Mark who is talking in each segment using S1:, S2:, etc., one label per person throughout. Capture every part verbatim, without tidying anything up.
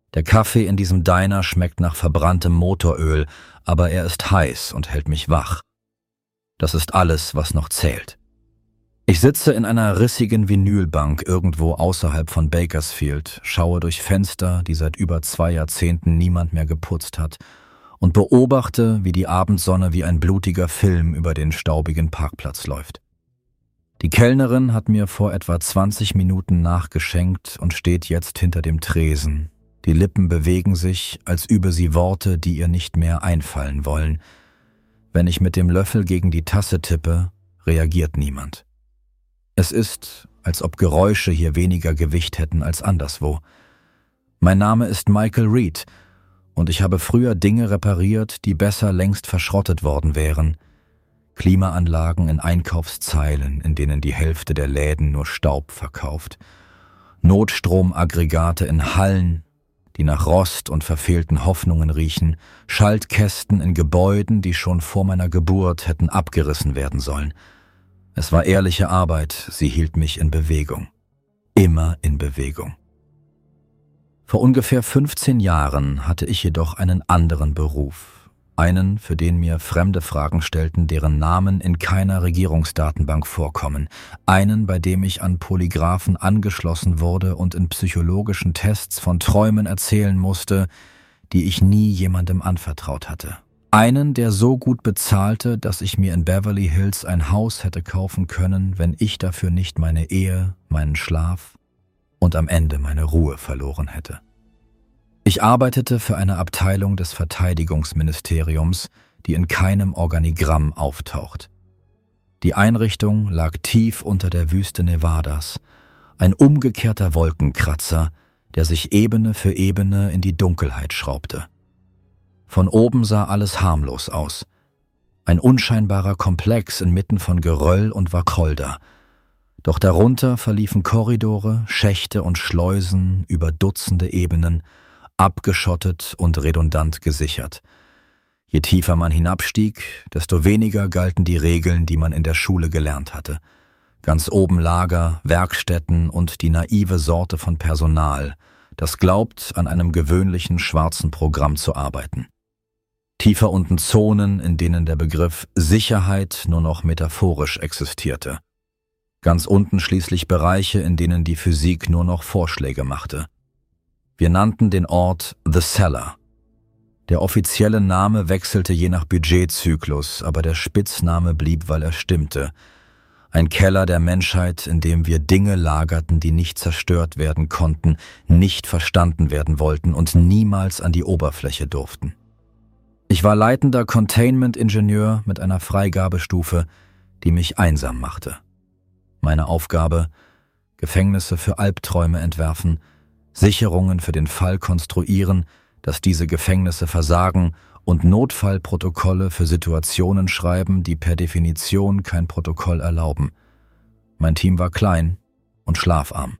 S1: Der Kaffee in diesem Diner schmeckt nach verbranntem Motoröl, aber er ist heiß und hält mich wach. Das ist alles, was noch zählt. Ich sitze in einer rissigen Vinylbank irgendwo außerhalb von Bakersfield, schaue durch Fenster, die seit über zwei Jahrzehnten niemand mehr geputzt hat, und beobachte, wie die Abendsonne wie ein blutiger Film über den staubigen Parkplatz läuft. Die Kellnerin hat mir vor etwa zwanzig Minuten nachgeschenkt und steht jetzt hinter dem Tresen. Die Lippen bewegen sich, als übe sie Worte, die ihr nicht mehr einfallen wollen. Wenn ich mit dem Löffel gegen die Tasse tippe, reagiert niemand. Es ist, als ob Geräusche hier weniger Gewicht hätten als anderswo. Mein Name ist Michael Reed und ich habe früher Dinge repariert, die besser längst verschrottet worden wären. Klimaanlagen in Einkaufszeilen, in denen die Hälfte der Läden nur Staub verkauft. Notstromaggregate in Hallen, die nach Rost und verfehlten Hoffnungen riechen. Schaltkästen in Gebäuden, die schon vor meiner Geburt hätten abgerissen werden sollen. Es war ehrliche Arbeit, sie hielt mich in Bewegung. Immer in Bewegung. Vor ungefähr fünfzehn Jahren hatte ich jedoch einen anderen Beruf. Einen, für den mir fremde Fragen stellten, deren Namen in keiner Regierungsdatenbank vorkommen. Einen, bei dem ich an Polygraphen angeschlossen wurde und in psychologischen Tests von Träumen erzählen musste, die ich nie jemandem anvertraut hatte. Einen, der so gut bezahlte, dass ich mir in Beverly Hills ein Haus hätte kaufen können, wenn ich dafür nicht meine Ehe, meinen Schlaf und am Ende meine Ruhe verloren hätte. Ich arbeitete für eine Abteilung des Verteidigungsministeriums, die in keinem Organigramm auftaucht. Die Einrichtung lag tief unter der Wüste Nevadas, ein umgekehrter Wolkenkratzer, der sich Ebene für Ebene in die Dunkelheit schraubte. Von oben sah alles harmlos aus. Ein unscheinbarer Komplex inmitten von Geröll und Wacholder. Doch darunter verliefen Korridore, Schächte und Schleusen über Dutzende Ebenen, abgeschottet und redundant gesichert. Je tiefer man hinabstieg, desto weniger galten die Regeln, die man in der Schule gelernt hatte. Ganz oben Lager, Werkstätten und die naive Sorte von Personal, das glaubt, an einem gewöhnlichen schwarzen Programm zu arbeiten. Tiefer unten Zonen, in denen der Begriff Sicherheit nur noch metaphorisch existierte. Ganz unten schließlich Bereiche, in denen die Physik nur noch Vorschläge machte. Wir nannten den Ort The Cellar. Der offizielle Name wechselte je nach Budgetzyklus, aber der Spitzname blieb, weil er stimmte. Ein Keller der Menschheit, in dem wir Dinge lagerten, die nicht zerstört werden konnten, nicht verstanden werden wollten und niemals an die Oberfläche durften. Ich war leitender Containment-Ingenieur mit einer Freigabestufe, die mich einsam machte. Meine Aufgabe: Gefängnisse für Albträume entwerfen, Sicherungen für den Fall konstruieren, dass diese Gefängnisse versagen und Notfallprotokolle für Situationen schreiben, die per Definition kein Protokoll erlauben. Mein Team war klein und schlafarm.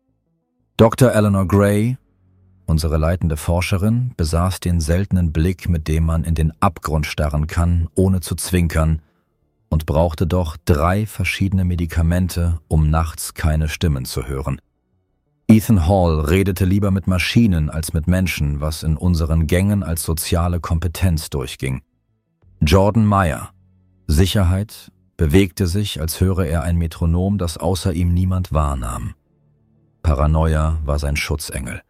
S1: Doktor Eleanor Gray, unsere leitende Forscherin, besaß den seltenen Blick, mit dem man in den Abgrund starren kann, ohne zu zwinkern, und brauchte doch drei verschiedene Medikamente, um nachts keine Stimmen zu hören. Ethan Hall redete lieber mit Maschinen als mit Menschen, was in unseren Gängen als soziale Kompetenz durchging. Jordan Meyer, Sicherheit, bewegte sich, als höre er ein Metronom, das außer ihm niemand wahrnahm. Paranoia war sein Schutzengel.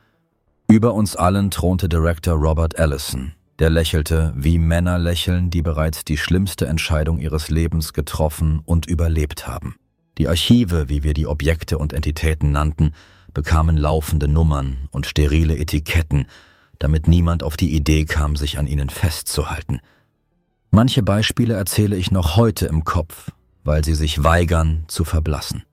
S1: Über uns allen thronte Director Robert Ellison, der lächelte, wie Männer lächeln, die bereits die schlimmste Entscheidung ihres Lebens getroffen und überlebt haben. Die Archive, wie wir die Objekte und Entitäten nannten, bekamen laufende Nummern und sterile Etiketten, damit niemand auf die Idee kam, sich an ihnen festzuhalten. Manche Beispiele erzähle ich noch heute im Kopf, weil sie sich weigern zu verblassen.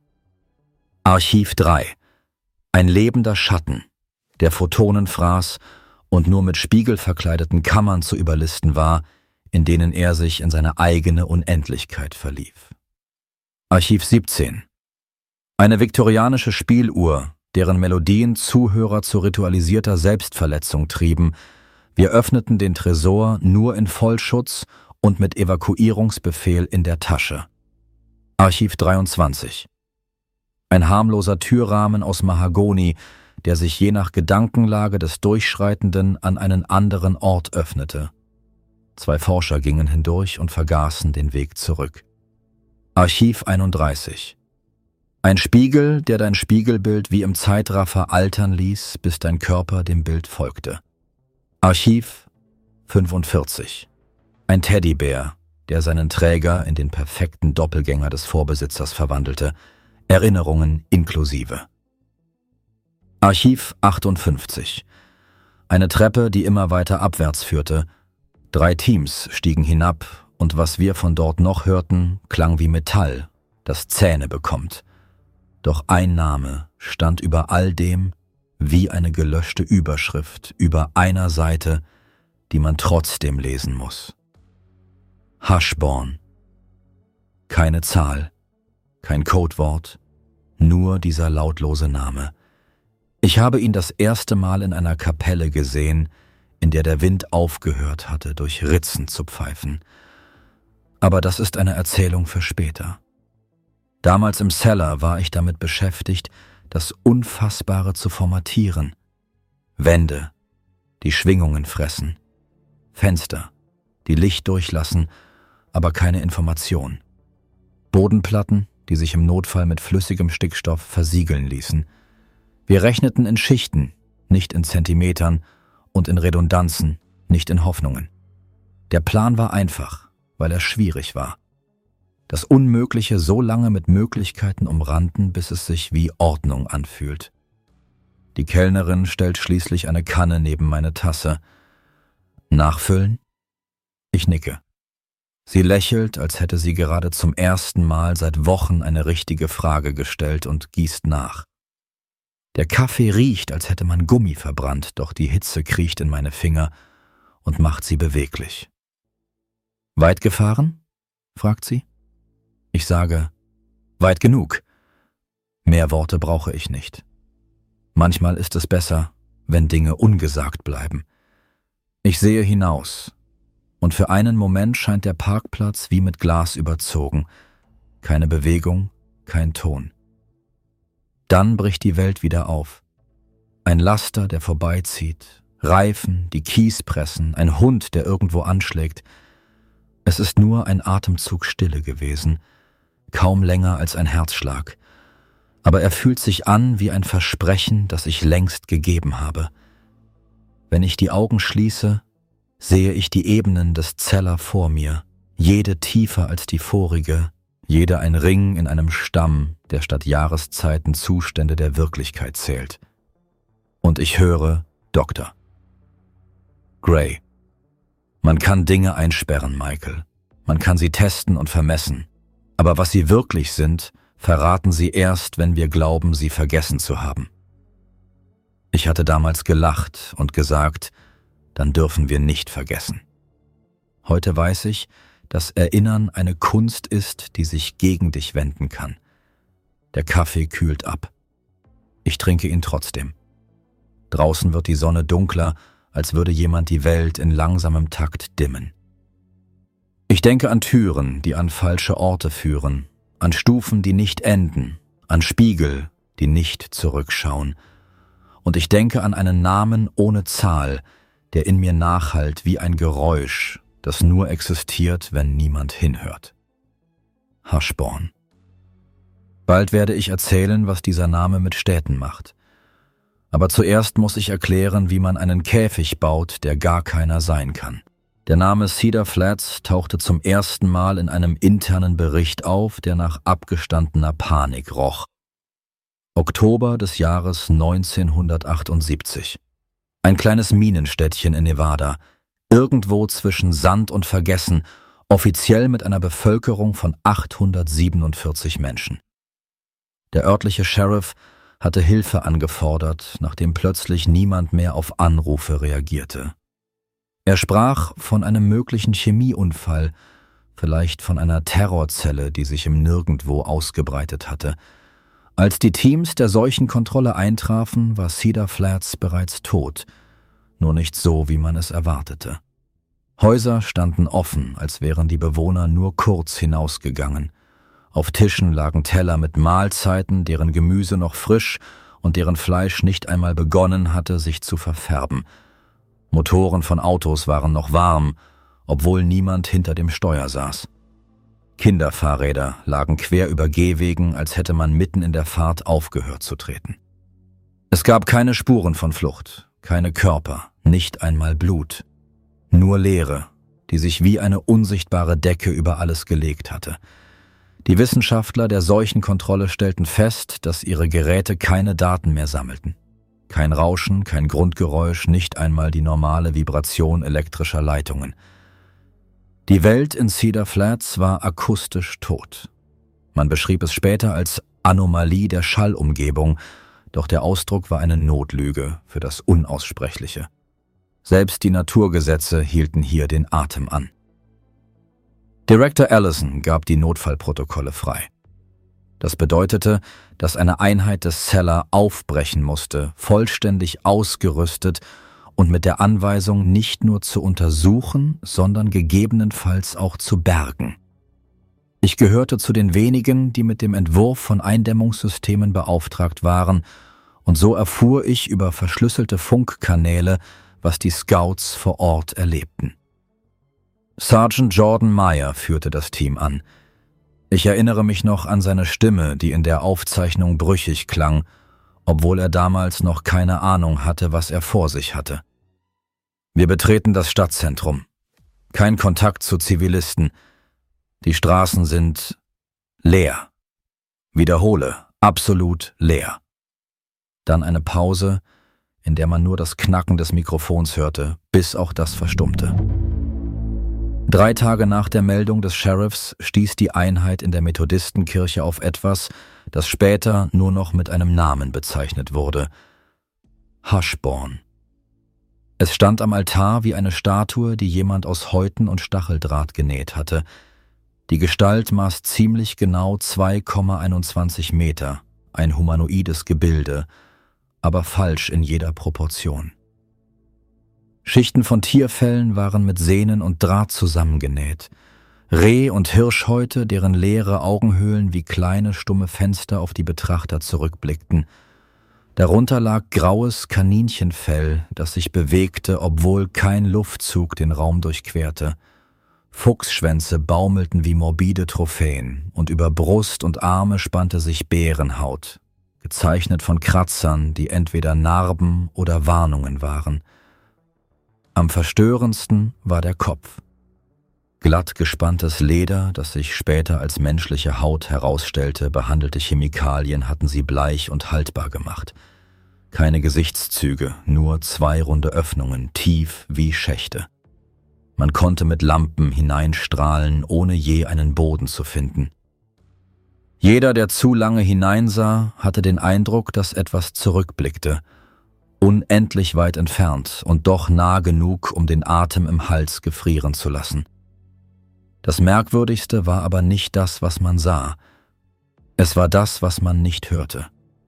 S1: Archiv drei. Ein lebender Schatten, der Photonen fraß und nur mit spiegelverkleideten Kammern zu überlisten war, in denen er sich in seine eigene Unendlichkeit verlief. Archiv siebzehn. Eine viktorianische Spieluhr, deren Melodien Zuhörer zu ritualisierter Selbstverletzung trieben. Wir öffneten den Tresor nur in Vollschutz und mit Evakuierungsbefehl in der Tasche. Archiv dreiundzwanzig. Ein harmloser Türrahmen aus Mahagoni, der sich je nach Gedankenlage des Durchschreitenden an einen anderen Ort öffnete. Zwei Forscher gingen hindurch und vergaßen den Weg zurück. Archiv einunddreißig. Ein Spiegel, der dein Spiegelbild wie im Zeitraffer altern ließ, bis dein Körper dem Bild folgte. Archiv fünfundvierzig. Ein Teddybär, der seinen Träger in den perfekten Doppelgänger des Vorbesitzers verwandelte, Erinnerungen inklusive. Archiv achtundfünfzig. Eine Treppe, die immer weiter abwärts führte. Drei Teams stiegen hinab, und was wir von dort noch hörten, klang wie Metall, das Zähne bekommt. Doch ein Name stand über all dem wie eine gelöschte Überschrift über einer Seite, die man trotzdem lesen muss. Hushborn. Keine Zahl, kein Codewort, nur dieser lautlose Name. Ich habe ihn das erste Mal in einer Kapelle gesehen, in der der Wind aufgehört hatte, durch Ritzen zu pfeifen. Aber das ist eine Erzählung für später. Damals im Cellar war ich damit beschäftigt, das Unfassbare zu formatieren. Wände, die Schwingungen fressen. Fenster, die Licht durchlassen, aber keine Information. Bodenplatten, die sich im Notfall mit flüssigem Stickstoff versiegeln ließen. Wir rechneten in Schichten, nicht in Zentimetern, und in Redundanzen, nicht in Hoffnungen. Der Plan war einfach, weil er schwierig war. Das Unmögliche so lange mit Möglichkeiten umranden, bis es sich wie Ordnung anfühlt. Die Kellnerin stellt schließlich eine Kanne neben meine Tasse. Nachfüllen? Ich nicke. Sie lächelt, als hätte sie gerade zum ersten Mal seit Wochen eine richtige Frage gestellt und gießt nach. Der Kaffee riecht, als hätte man Gummi verbrannt, doch die Hitze kriecht in meine Finger und macht sie beweglich. »Weit gefahren?« fragt sie. Ich sage, »Weit genug.« Mehr Worte brauche ich nicht. Manchmal ist es besser, wenn Dinge ungesagt bleiben. Ich sehe hinaus, und für einen Moment scheint der Parkplatz wie mit Glas überzogen. Keine Bewegung, kein Ton. Dann bricht die Welt wieder auf. Ein Laster, der vorbeizieht, Reifen, die Kies pressen, ein Hund, der irgendwo anschlägt. Es ist nur ein Atemzug Stille gewesen, kaum länger als ein Herzschlag. Aber er fühlt sich an wie ein Versprechen, das ich längst gegeben habe. Wenn ich die Augen schließe, sehe ich die Ebenen des Cellar vor mir, jede tiefer als die vorige, jeder ein Ring in einem Stamm, der statt Jahreszeiten Zustände der Wirklichkeit zählt. Und ich höre Doktor. Gray. Man kann Dinge einsperren, Michael. Man kann sie testen und vermessen. Aber was sie wirklich sind, verraten sie erst, wenn wir glauben, sie vergessen zu haben. Ich hatte damals gelacht und gesagt, dann dürfen wir nicht vergessen. Heute weiß ich, dass Erinnern eine Kunst ist, die sich gegen dich wenden kann. Der Kaffee kühlt ab. Ich trinke ihn trotzdem. Draußen wird die Sonne dunkler, als würde jemand die Welt in langsamem Takt dimmen. Ich denke an Türen, die an falsche Orte führen, an Stufen, die nicht enden, an Spiegel, die nicht zurückschauen. Und ich denke an einen Namen ohne Zahl, der in mir nachhallt wie ein Geräusch, das nur existiert, wenn niemand hinhört. Hushborn. Bald werde ich erzählen, was dieser Name mit Städten macht. Aber zuerst muss ich erklären, wie man einen Käfig baut, der gar keiner sein kann. Der Name Cedar Flats tauchte zum ersten Mal in einem internen Bericht auf, der nach abgestandener Panik roch. Oktober des Jahres neunzehnhundertachtundsiebzig. Ein kleines Minenstädtchen in Nevada, irgendwo zwischen Sand und Vergessen, offiziell mit einer Bevölkerung von achthundertsiebenundvierzig Menschen. Der örtliche Sheriff hatte Hilfe angefordert, nachdem plötzlich niemand mehr auf Anrufe reagierte. Er sprach von einem möglichen Chemieunfall, vielleicht von einer Terrorzelle, die sich im Nirgendwo ausgebreitet hatte. Als die Teams der Seuchenkontrolle eintrafen, war Cedar Flats bereits tot, nur nicht so, wie man es erwartete. Häuser standen offen, als wären die Bewohner nur kurz hinausgegangen. Auf Tischen lagen Teller mit Mahlzeiten, deren Gemüse noch frisch und deren Fleisch nicht einmal begonnen hatte, sich zu verfärben. Motoren von Autos waren noch warm, obwohl niemand hinter dem Steuer saß. Kinderfahrräder lagen quer über Gehwegen, als hätte man mitten in der Fahrt aufgehört zu treten. Es gab keine Spuren von Flucht, keine Körper, nicht einmal Blut. Nur Leere, die sich wie eine unsichtbare Decke über alles gelegt hatte. Die Wissenschaftler der Seuchenkontrolle stellten fest, dass ihre Geräte keine Daten mehr sammelten. Kein Rauschen, kein Grundgeräusch, nicht einmal die normale Vibration elektrischer Leitungen. Die Welt in Cedar Flats war akustisch tot. Man beschrieb es später als Anomalie der Schallumgebung, doch der Ausdruck war eine Notlüge für das Unaussprechliche. Selbst die Naturgesetze hielten hier den Atem an. Director Allison gab die Notfallprotokolle frei. Das bedeutete, dass eine Einheit des Cellar aufbrechen musste, vollständig ausgerüstet und mit der Anweisung, nicht nur zu untersuchen, sondern gegebenenfalls auch zu bergen. Ich gehörte zu den wenigen, die mit dem Entwurf von Eindämmungssystemen beauftragt waren, und so erfuhr ich über verschlüsselte Funkkanäle, was die Scouts vor Ort erlebten. Sergeant Jordan Meyer führte das Team an. Ich erinnere mich noch an seine Stimme, die in der Aufzeichnung brüchig klang, obwohl er damals noch keine Ahnung hatte, was er vor sich hatte. Wir betreten das Stadtzentrum. Kein Kontakt zu Zivilisten. Die Straßen sind leer. Wiederhole, absolut leer. Dann eine Pause, in der man nur das Knacken des Mikrofons hörte, bis auch das verstummte. Drei Tage nach der Meldung des Sheriffs stieß die Einheit in der Methodistenkirche auf etwas, das später nur noch mit einem Namen bezeichnet wurde: Hushborn. Es stand am Altar wie eine Statue, die jemand aus Häuten und Stacheldraht genäht hatte. Die Gestalt maß ziemlich genau zwei Komma einundzwanzig Meter, ein humanoides Gebilde, aber falsch in jeder Proportion. Schichten von Tierfellen waren mit Sehnen und Draht zusammengenäht. Reh- und Hirschhäute, deren leere Augenhöhlen wie kleine, stumme Fenster auf die Betrachter zurückblickten. Darunter lag graues Kaninchenfell, das sich bewegte, obwohl kein Luftzug den Raum durchquerte. Fuchsschwänze baumelten wie morbide Trophäen, und über Brust und Arme spannte sich Bärenhaut, gezeichnet von Kratzern, die entweder Narben oder Warnungen waren. Am verstörendsten war der Kopf. Glatt gespanntes Leder, das sich später als menschliche Haut herausstellte, behandelte Chemikalien hatten sie bleich und haltbar gemacht. Keine Gesichtszüge, nur zwei runde Öffnungen, tief wie Schächte. Man konnte mit Lampen hineinstrahlen, ohne je einen Boden zu finden. Jeder, der zu lange hineinsah, hatte den Eindruck, dass etwas zurückblickte, unendlich weit entfernt und doch nah genug, um den Atem im Hals gefrieren zu lassen. Das Merkwürdigste war aber nicht das, was man sah. Es war das, was man nicht hörte.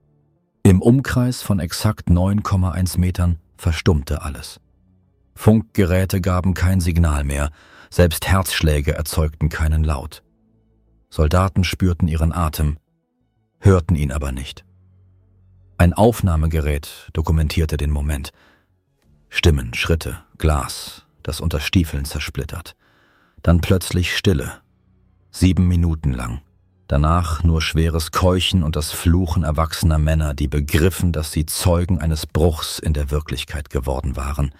S1: Im Umkreis von exakt neun Komma eins Metern verstummte alles. Funkgeräte gaben kein Signal mehr, selbst Herzschläge erzeugten keinen Laut. Soldaten spürten ihren Atem, hörten ihn aber nicht. Ein Aufnahmegerät dokumentierte den Moment. Stimmen, Schritte, Glas, das unter Stiefeln zersplittert. Dann plötzlich Stille, sieben Minuten lang. Danach nur schweres Keuchen und das Fluchen erwachsener Männer, die begriffen, dass sie Zeugen eines Bruchs in der Wirklichkeit geworden waren.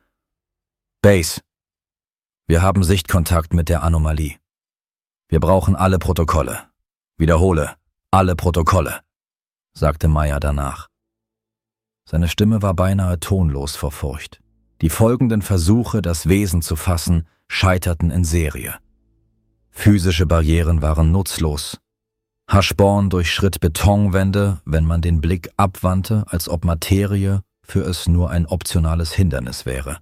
S1: Base, wir haben Sichtkontakt mit der Anomalie. Wir brauchen alle Protokolle. Wiederhole, alle Protokolle, sagte Meyer danach. Seine Stimme war beinahe tonlos vor Furcht. Die folgenden Versuche, das Wesen zu fassen, scheiterten in Serie. Physische Barrieren waren nutzlos. Hushborn durchschritt Betonwände, wenn man den Blick abwandte, als ob Materie für es nur ein optionales Hindernis wäre.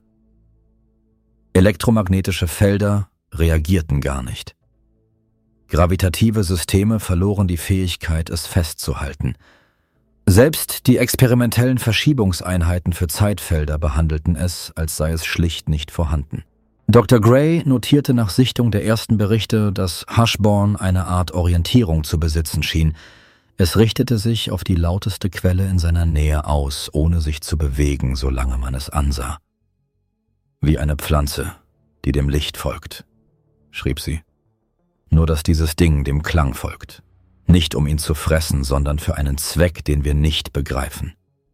S1: Elektromagnetische Felder reagierten gar nicht. Gravitative Systeme verloren die Fähigkeit, es festzuhalten. Selbst die experimentellen Verschiebungseinheiten für Zeitfelder behandelten es, als sei es schlicht nicht vorhanden. Doktor Gray notierte nach Sichtung der ersten Berichte, dass Hushborn eine Art Orientierung zu besitzen schien. Es richtete sich auf die lauteste Quelle in seiner Nähe aus, ohne sich zu bewegen, solange man es ansah. »Wie eine Pflanze, die dem Licht folgt«, schrieb sie. »Nur dass dieses Ding dem Klang folgt. Nicht um ihn zu fressen, sondern für einen Zweck, den wir nicht begreifen.«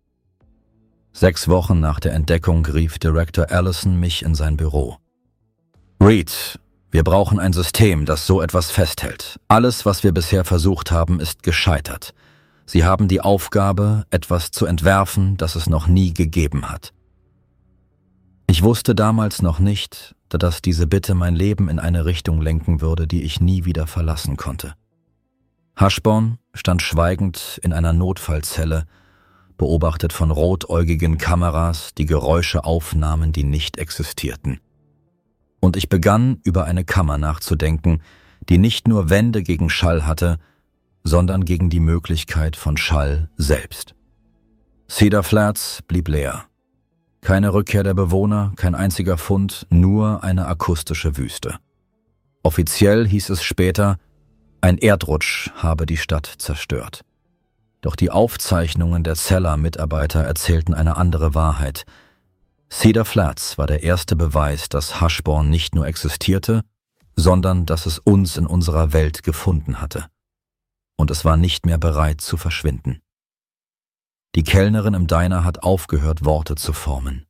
S1: Sechs Wochen nach der Entdeckung rief Director Allison mich in sein Büro. »Reed, wir brauchen ein System, das so etwas festhält. Alles, was wir bisher versucht haben, ist gescheitert. Sie haben die Aufgabe, etwas zu entwerfen, das es noch nie gegeben hat.« Ich wusste damals noch nicht, dass diese Bitte mein Leben in eine Richtung lenken würde, die ich nie wieder verlassen konnte. Hushborn stand schweigend in einer Notfallzelle, beobachtet von rotäugigen Kameras, die Geräusche aufnahmen, die nicht existierten. Und ich begann, über eine Kammer nachzudenken, die nicht nur Wände gegen Schall hatte, sondern gegen die Möglichkeit von Schall selbst. Cedar Flats blieb leer. Keine Rückkehr der Bewohner, kein einziger Fund, nur eine akustische Wüste. Offiziell hieß es später, ein Erdrutsch habe die Stadt zerstört. Doch die Aufzeichnungen der Cellar-Mitarbeiter erzählten eine andere Wahrheit. Cedar Flats war der erste Beweis, dass Hushborn nicht nur existierte, sondern dass es uns in unserer Welt gefunden hatte. Und es war nicht mehr bereit zu verschwinden. Die Kellnerin im Diner hat aufgehört, Worte zu formen.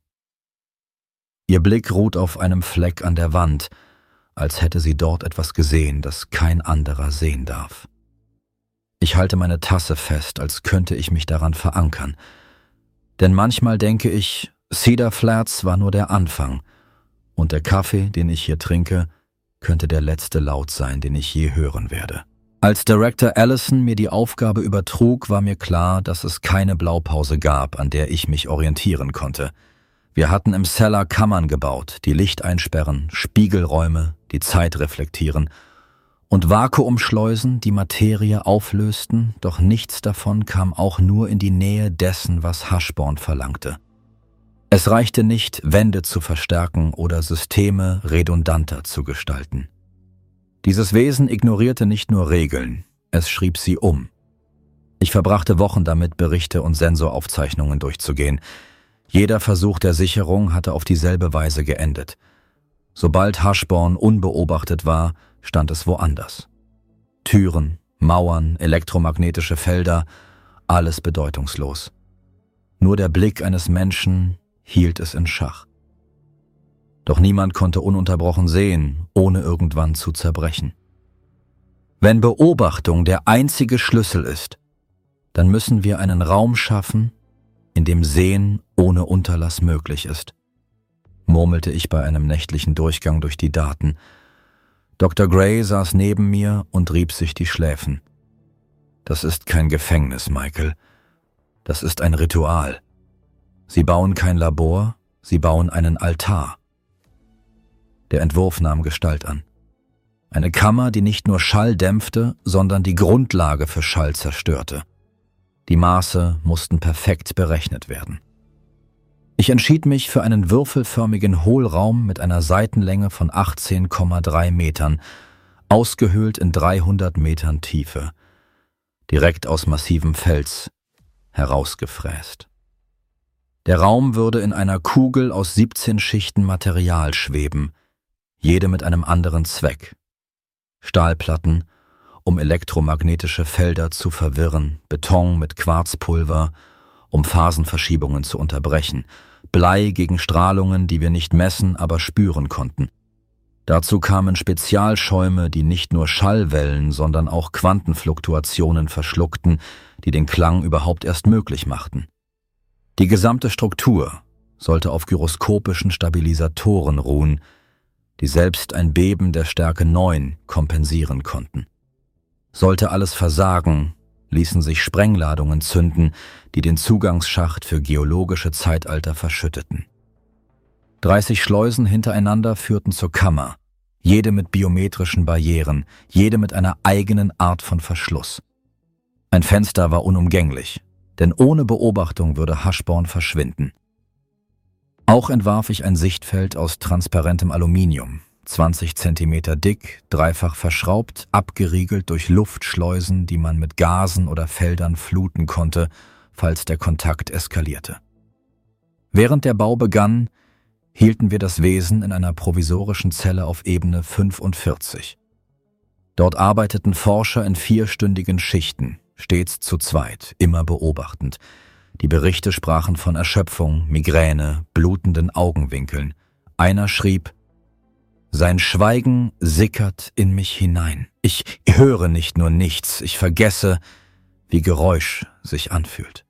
S1: Ihr Blick ruht auf einem Fleck an der Wand, als hätte sie dort etwas gesehen, das kein anderer sehen darf. Ich halte meine Tasse fest, als könnte ich mich daran verankern. Denn manchmal denke ich, Cedar Flats war nur der Anfang, und der Kaffee, den ich hier trinke, könnte der letzte Laut sein, den ich je hören werde. Als Director Allison mir die Aufgabe übertrug, war mir klar, dass es keine Blaupause gab, an der ich mich orientieren konnte. Wir hatten im Cellar Kammern gebaut, die Licht einsperren, Spiegelräume, die Zeit reflektieren und Vakuumschleusen, die Materie auflösten, doch nichts davon kam auch nur in die Nähe dessen, was Hushborn verlangte. Es reichte nicht, Wände zu verstärken oder Systeme redundanter zu gestalten. Dieses Wesen ignorierte nicht nur Regeln, es schrieb sie um. Ich verbrachte Wochen damit, Berichte und Sensoraufzeichnungen durchzugehen. Jeder Versuch der Sicherung hatte auf dieselbe Weise geendet. Sobald Hushborn unbeobachtet war, stand es woanders. Türen, Mauern, elektromagnetische Felder, alles bedeutungslos. Nur der Blick eines Menschen hielt es in Schach. Doch niemand konnte ununterbrochen sehen, ohne irgendwann zu zerbrechen. Wenn Beobachtung der einzige Schlüssel ist, dann müssen wir einen Raum schaffen, in dem Sehen ohne Unterlass möglich ist, murmelte ich bei einem nächtlichen Durchgang durch die Daten. Doktor Gray saß neben mir und rieb sich die Schläfen. Das ist kein Gefängnis, Michael. Das ist ein Ritual. Sie bauen kein Labor, sie bauen einen Altar. Der Entwurf nahm Gestalt an. Eine Kammer, die nicht nur Schall dämpfte, sondern die Grundlage für Schall zerstörte. Die Maße mussten perfekt berechnet werden. Ich entschied mich für einen würfelförmigen Hohlraum mit einer Seitenlänge von achtzehn Komma drei Metern, ausgehöhlt in dreihundert Metern Tiefe, direkt aus massivem Fels, herausgefräst. Der Raum würde in einer Kugel aus siebzehn Schichten Material schweben, jede mit einem anderen Zweck. Stahlplatten, um elektromagnetische Felder zu verwirren, Beton mit Quarzpulver, um Phasenverschiebungen zu unterbrechen, Blei gegen Strahlungen, die wir nicht messen, aber spüren konnten. Dazu kamen Spezialschäume, die nicht nur Schallwellen, sondern auch Quantenfluktuationen verschluckten, die den Klang überhaupt erst möglich machten. Die gesamte Struktur sollte auf gyroskopischen Stabilisatoren ruhen, die selbst ein Beben der Stärke neun kompensieren konnten. Sollte alles versagen, ließen sich Sprengladungen zünden, die den Zugangsschacht für geologische Zeitalter verschütteten. dreißig Schleusen hintereinander führten zur Kammer, jede mit biometrischen Barrieren, jede mit einer eigenen Art von Verschluss. Ein Fenster war unumgänglich, denn ohne Beobachtung würde Hushborn verschwinden. Auch entwarf ich ein Sichtfeld aus transparentem Aluminium, zwanzig Zentimeter dick, dreifach verschraubt, abgeriegelt durch Luftschleusen, die man mit Gasen oder Feldern fluten konnte, falls der Kontakt eskalierte. Während der Bau begann, hielten wir das Wesen in einer provisorischen Zelle auf Ebene fünfundvierzig. Dort arbeiteten Forscher in vierstündigen Schichten, stets zu zweit, immer beobachtend. Die Berichte sprachen von Erschöpfung, Migräne, blutenden Augenwinkeln. Einer schrieb: Sein Schweigen sickert in mich hinein. Ich höre nicht nur nichts, ich vergesse, wie Geräusch sich anfühlt.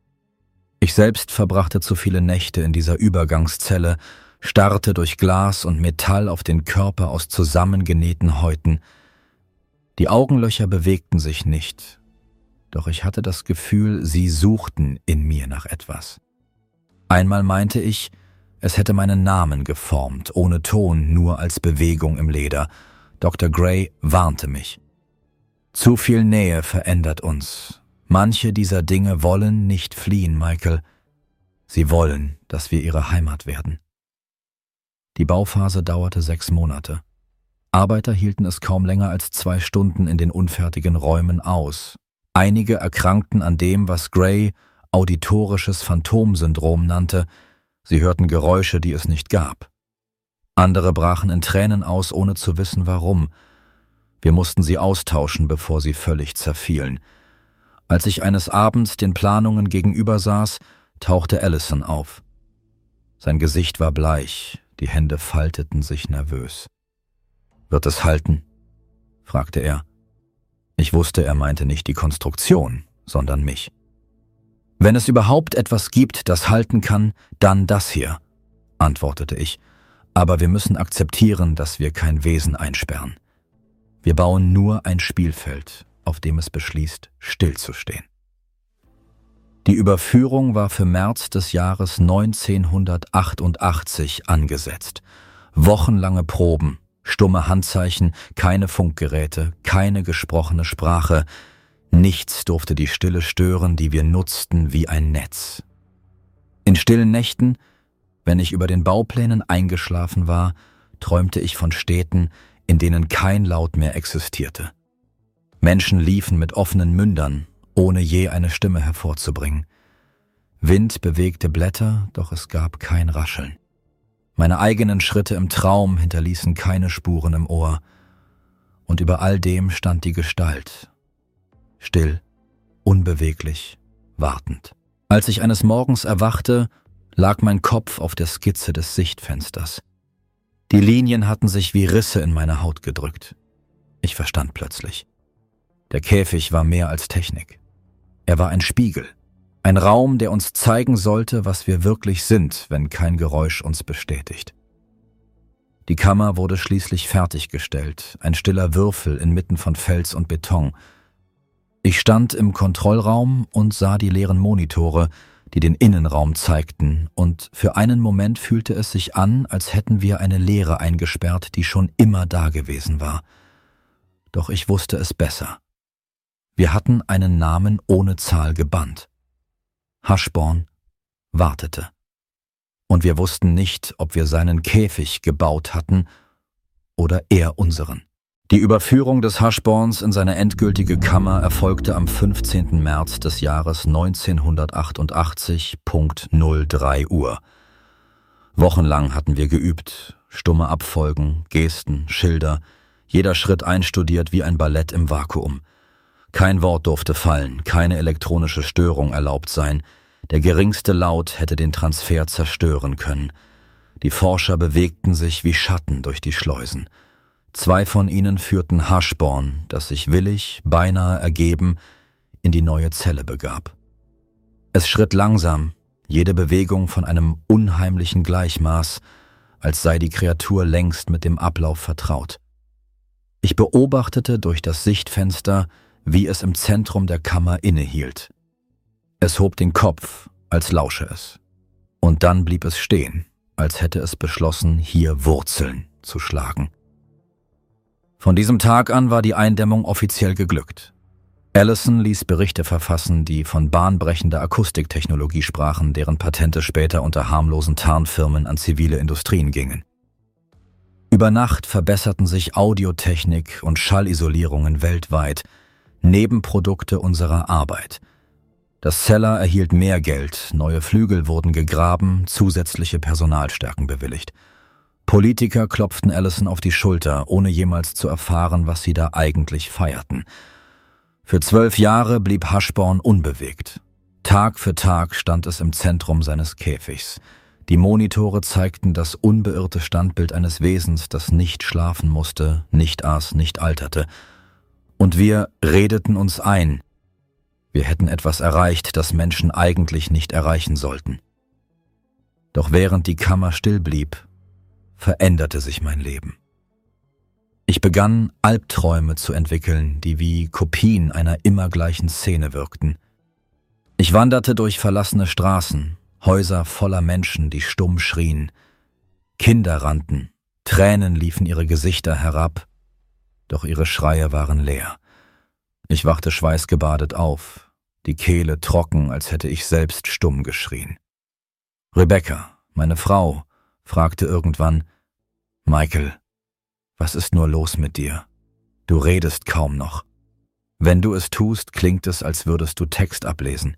S1: Ich selbst verbrachte zu viele Nächte in dieser Übergangszelle, starrte durch Glas und Metall auf den Körper aus zusammengenähten Häuten. Die Augenlöcher bewegten sich nicht, doch ich hatte das Gefühl, sie suchten in mir nach etwas. Einmal meinte ich, es hätte meinen Namen geformt, ohne Ton, nur als Bewegung im Leder. Doktor Gray warnte mich. Zu viel Nähe verändert uns. Manche dieser Dinge wollen nicht fliehen, Michael. Sie wollen, dass wir ihre Heimat werden. Die Bauphase dauerte sechs Monate. Arbeiter hielten es kaum länger als zwei Stunden in den unfertigen Räumen aus. Einige erkrankten an dem, was Gray auditorisches Phantomsyndrom nannte. Sie hörten Geräusche, die es nicht gab. Andere brachen in Tränen aus, ohne zu wissen, warum. Wir mussten sie austauschen, bevor sie völlig zerfielen. Als ich eines Abends den Planungen gegenüber saß, tauchte Allison auf. Sein Gesicht war bleich, die Hände falteten sich nervös. »Wird es halten?« fragte er. Ich wusste, er meinte nicht die Konstruktion, sondern mich. »Wenn es überhaupt etwas gibt, das halten kann, dann das hier«, antwortete ich. »Aber wir müssen akzeptieren, dass wir kein Wesen einsperren. Wir bauen nur ein Spielfeld, auf dem es beschließt, stillzustehen.« Die Überführung war für März des Jahres neunzehnhundertachtundachtzig angesetzt. Wochenlange Proben, stumme Handzeichen, keine Funkgeräte, keine gesprochene Sprache. Nichts durfte die Stille stören, die wir nutzten wie ein Netz. In stillen Nächten, wenn ich über den Bauplänen eingeschlafen war, träumte ich von Städten, in denen kein Laut mehr existierte. Menschen liefen mit offenen Mündern, ohne je eine Stimme hervorzubringen. Wind bewegte Blätter, doch es gab kein Rascheln. Meine eigenen Schritte im Traum hinterließen keine Spuren im Ohr. Und über all dem stand die Gestalt. Still, unbeweglich, wartend. Als ich eines Morgens erwachte, lag mein Kopf auf der Skizze des Sichtfensters. Die Linien hatten sich wie Risse in meine Haut gedrückt. Ich verstand plötzlich. Der Käfig war mehr als Technik. Er war ein Spiegel, ein Raum, der uns zeigen sollte, was wir wirklich sind, wenn kein Geräusch uns bestätigt. Die Kammer wurde schließlich fertiggestellt, ein stiller Würfel inmitten von Fels und Beton. Ich stand im Kontrollraum und sah die leeren Monitore, die den Innenraum zeigten, und für einen Moment fühlte es sich an, als hätten wir eine Leere eingesperrt, die schon immer da gewesen war. Doch ich wusste es besser. Wir hatten einen Namen ohne Zahl gebannt. Hushbourne wartete. Und wir wussten nicht, ob wir seinen Käfig gebaut hatten oder er unseren. Die Überführung des Hushbournes in seine endgültige Kammer erfolgte am fünfzehnten März des Jahres neunzehnhundertachtundachtzig, Punkt null drei Uhr. Wochenlang hatten wir geübt, stumme Abfolgen, Gesten, Schilder, jeder Schritt einstudiert wie ein Ballett im Vakuum. Kein Wort durfte fallen, keine elektronische Störung erlaubt sein. Der geringste Laut hätte den Transfer zerstören können. Die Forscher bewegten sich wie Schatten durch die Schleusen. Zwei von ihnen führten Hushbourne, das sich willig, beinahe ergeben, in die neue Zelle begab. Es schritt langsam, jede Bewegung von einem unheimlichen Gleichmaß, als sei die Kreatur längst mit dem Ablauf vertraut. Ich beobachtete durch das Sichtfenster, wie es im Zentrum der Kammer innehielt. Es hob den Kopf, als lausche es. Und dann blieb es stehen, als hätte es beschlossen, hier Wurzeln zu schlagen. Von diesem Tag an war die Eindämmung offiziell geglückt. Allison ließ Berichte verfassen, die von bahnbrechender Akustiktechnologie sprachen, deren Patente später unter harmlosen Tarnfirmen an zivile Industrien gingen. Über Nacht verbesserten sich Audiotechnik und Schallisolierungen weltweit, Nebenprodukte unserer Arbeit. Das Cellar erhielt mehr Geld, neue Flügel wurden gegraben, zusätzliche Personalstärken bewilligt. Politiker klopften Allison auf die Schulter, ohne jemals zu erfahren, was sie da eigentlich feierten. Für zwölf Jahre blieb Hushbourne unbewegt. Tag für Tag stand es im Zentrum seines Käfigs. Die Monitore zeigten das unbeirrte Standbild eines Wesens, das nicht schlafen musste, nicht aß, nicht alterte. Und wir redeten uns ein, wir hätten etwas erreicht, das Menschen eigentlich nicht erreichen sollten. Doch während die Kammer still blieb, veränderte sich mein Leben. Ich begann, Albträume zu entwickeln, die wie Kopien einer immer gleichen Szene wirkten. Ich wanderte durch verlassene Straßen, Häuser voller Menschen, die stumm schrien. Kinder rannten, Tränen liefen ihre Gesichter herab, doch ihre Schreie waren leer. Ich wachte schweißgebadet auf, die Kehle trocken, als hätte ich selbst stumm geschrien. Rebecca, meine Frau, fragte irgendwann: »Michael, was ist nur los mit dir? Du redest kaum noch. Wenn du es tust, klingt es, als würdest du Text ablesen.«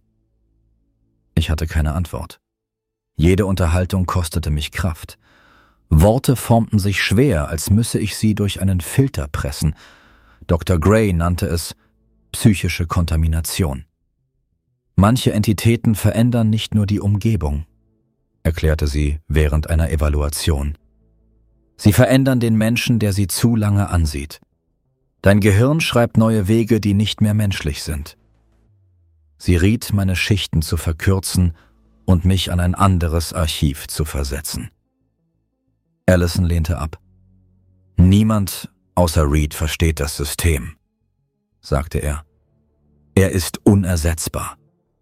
S1: Ich hatte keine Antwort. Jede Unterhaltung kostete mich Kraft. Worte formten sich schwer, als müsse ich sie durch einen Filter pressen. Doktor Gray nannte es psychische Kontamination. Manche Entitäten verändern nicht nur die Umgebung, erklärte sie während einer Evaluation. Sie verändern den Menschen, der sie zu lange ansieht. Dein Gehirn schreibt neue Wege, die nicht mehr menschlich sind. Sie riet, meine Schichten zu verkürzen und mich an ein anderes Archiv zu versetzen. Allison lehnte ab. »Niemand außer Reed versteht das System«, sagte er. »Er ist unersetzbar.«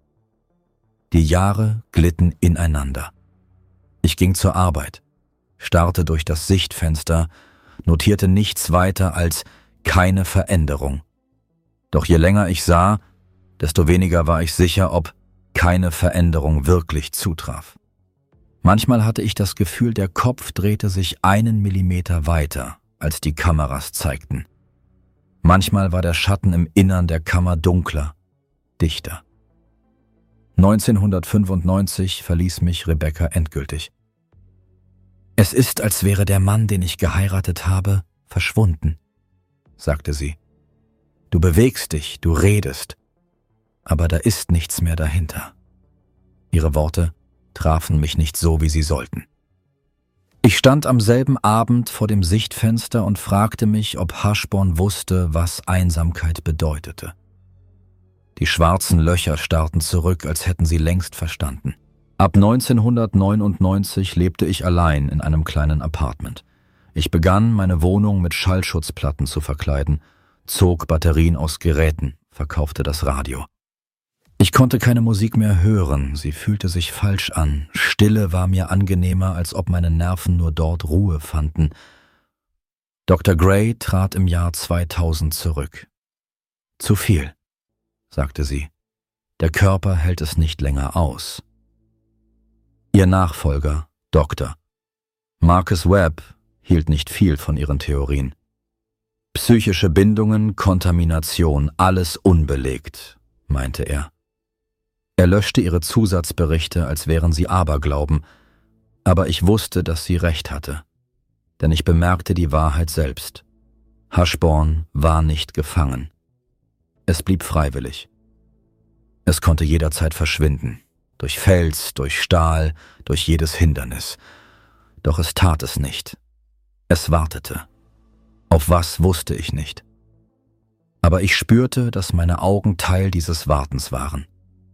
S1: Die Jahre glitten ineinander. Ich ging zur Arbeit, starrte durch das Sichtfenster, notierte nichts weiter als keine Veränderung. Doch je länger ich sah, desto weniger war ich sicher, ob keine Veränderung wirklich zutraf. Manchmal hatte ich das Gefühl, der Kopf drehte sich einen Millimeter weiter, als die Kameras zeigten. Manchmal war der Schatten im Innern der Kammer dunkler, dichter. neunzehnhundertfünfundneunzig verließ mich Rebecca endgültig. »Es ist, als wäre der Mann, den ich geheiratet habe, verschwunden«, sagte sie. »Du bewegst dich, du redest, aber da ist nichts mehr dahinter.« Ihre Worte trafen mich nicht so, wie sie sollten. Ich stand am selben Abend vor dem Sichtfenster und fragte mich, ob Hushbourne wusste, was Einsamkeit bedeutete. Die schwarzen Löcher starrten zurück, als hätten sie längst verstanden. Ab neunzehnhundertneunundneunzig lebte ich allein in einem kleinen Apartment. Ich begann, meine Wohnung mit Schallschutzplatten zu verkleiden, zog Batterien aus Geräten, verkaufte das Radio. Ich konnte keine Musik mehr hören, sie fühlte sich falsch an. Stille war mir angenehmer, als ob meine Nerven nur dort Ruhe fanden. Doktor Gray trat im Jahr zweitausend zurück. »Zu viel«, sagte sie. »Der Körper hält es nicht länger aus.« Ihr Nachfolger, Doktor Marcus Webb, hielt nicht viel von ihren Theorien. Psychische Bindungen, Kontamination, alles unbelegt, meinte er. Er löschte ihre Zusatzberichte, als wären sie Aberglauben, aber ich wusste, dass sie recht hatte, denn ich bemerkte die Wahrheit selbst. Hushbourne war nicht gefangen. Es blieb freiwillig. Es konnte jederzeit verschwinden, durch Fels, durch Stahl, durch jedes Hindernis. Doch es tat es nicht. Es wartete. Auf was wusste ich nicht. Aber ich spürte, dass meine Augen Teil dieses Wartens waren.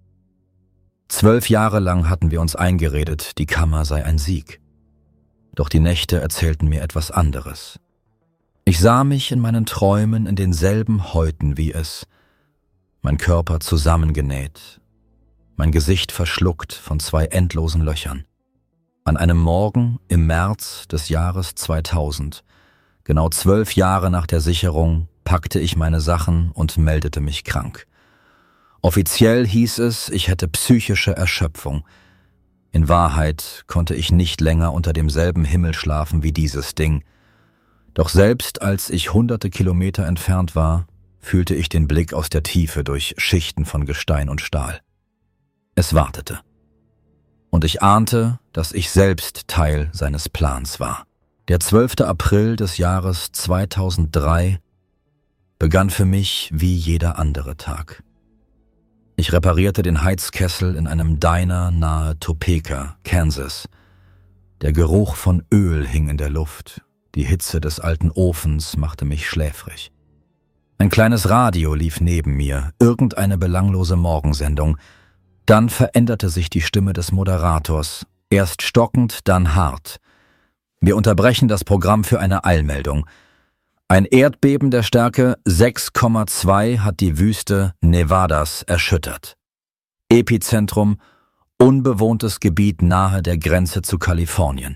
S1: Zwölf Jahre lang hatten wir uns eingeredet, die Kammer sei ein Sieg. Doch die Nächte erzählten mir etwas anderes. Ich sah mich in meinen Träumen in denselben Häuten wie es, mein Körper zusammengenäht, mein Gesicht verschluckt von zwei endlosen Löchern. An einem Morgen im März des Jahres zweitausend, genau zwölf Jahre nach der Sicherung, packte ich meine Sachen und meldete mich krank. Offiziell hieß es, ich hätte psychische Erschöpfung. In Wahrheit konnte ich nicht länger unter demselben Himmel schlafen wie dieses Ding. Doch selbst als ich hunderte Kilometer entfernt war, fühlte ich den Blick aus der Tiefe durch Schichten von Gestein und Stahl. Es wartete. Und ich ahnte, dass ich selbst Teil seines Plans war. Der zwölfte April des Jahres zweitausenddrei begann für mich wie jeder andere Tag. Ich reparierte den Heizkessel in einem Diner nahe Topeka, Kansas. Der Geruch von Öl hing in der Luft. Die Hitze des alten Ofens machte mich schläfrig. Ein kleines Radio lief neben mir, irgendeine belanglose Morgensendung. Dann veränderte sich die Stimme des Moderators, erst stockend, dann hart. Wir unterbrechen das Programm für eine Eilmeldung. Ein Erdbeben der Stärke sechs Komma zwei hat die Wüste Nevadas erschüttert. Epizentrum: unbewohntes Gebiet nahe der Grenze zu Kalifornien.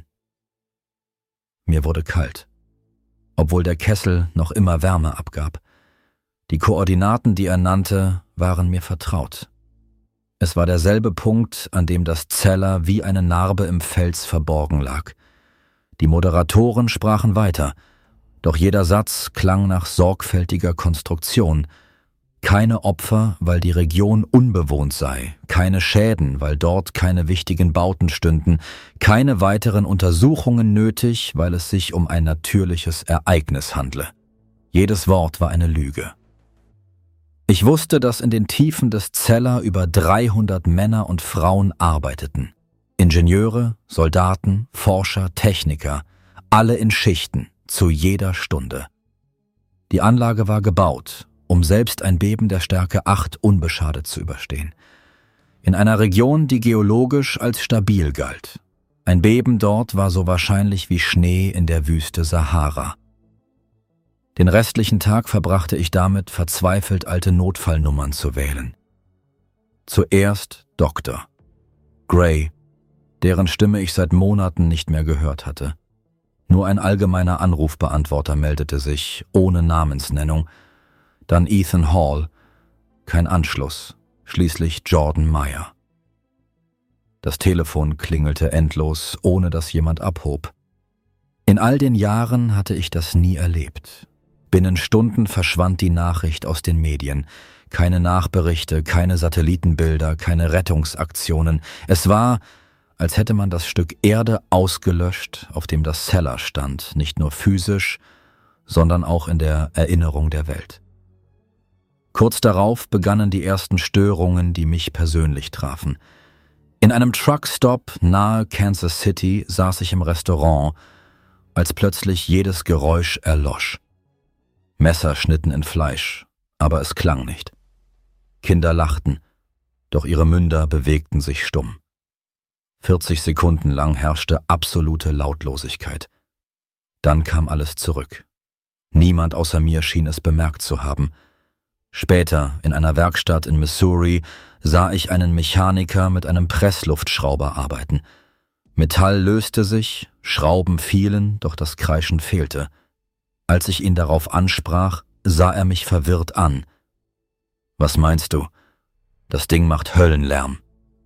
S1: Mir wurde kalt, obwohl der Kessel noch immer Wärme abgab. Die Koordinaten, die er nannte, waren mir vertraut. Es war derselbe Punkt, an dem das Cellar wie eine Narbe im Fels verborgen lag. Die Moderatoren sprachen weiter, doch jeder Satz klang nach sorgfältiger Konstruktion. Keine Opfer, weil die Region unbewohnt sei, keine Schäden, weil dort keine wichtigen Bauten stünden, keine weiteren Untersuchungen nötig, weil es sich um ein natürliches Ereignis handle. Jedes Wort war eine Lüge. Ich wusste, dass in den Tiefen des Cellar über dreihundert Männer und Frauen arbeiteten. Ingenieure, Soldaten, Forscher, Techniker, alle in Schichten, zu jeder Stunde. Die Anlage war gebaut, um selbst ein Beben der Stärke acht unbeschadet zu überstehen. In einer Region, die geologisch als stabil galt. Ein Beben dort war so wahrscheinlich wie Schnee in der Wüste Sahara. Den restlichen Tag verbrachte ich damit, verzweifelt alte Notfallnummern zu wählen. Zuerst Doktor Gray, deren Stimme ich seit Monaten nicht mehr gehört hatte. Nur ein allgemeiner Anrufbeantworter meldete sich, ohne Namensnennung. Dann Ethan Hall, kein Anschluss, schließlich Jordan Meyer. Das Telefon klingelte endlos, ohne dass jemand abhob. In all den Jahren hatte ich das nie erlebt. Binnen Stunden verschwand die Nachricht aus den Medien. Keine Nachberichte, keine Satellitenbilder, keine Rettungsaktionen. Es war, als hätte man das Stück Erde ausgelöscht, auf dem das Cellar stand, nicht nur physisch, sondern auch in der Erinnerung der Welt. Kurz darauf begannen die ersten Störungen, die mich persönlich trafen. In einem Truckstop nahe Kansas City saß ich im Restaurant, als plötzlich jedes Geräusch erlosch. Messer schnitten in Fleisch, aber es klang nicht. Kinder lachten, doch ihre Münder bewegten sich stumm. vierzig Sekunden lang herrschte absolute Lautlosigkeit. Dann kam alles zurück. Niemand außer mir schien es bemerkt zu haben. Später, in einer Werkstatt in Missouri, sah ich einen Mechaniker mit einem Pressluftschrauber arbeiten. Metall löste sich, Schrauben fielen, doch das Kreischen fehlte. Als ich ihn darauf ansprach, sah er mich verwirrt an. »Was meinst du? Das Ding macht Höllenlärm.«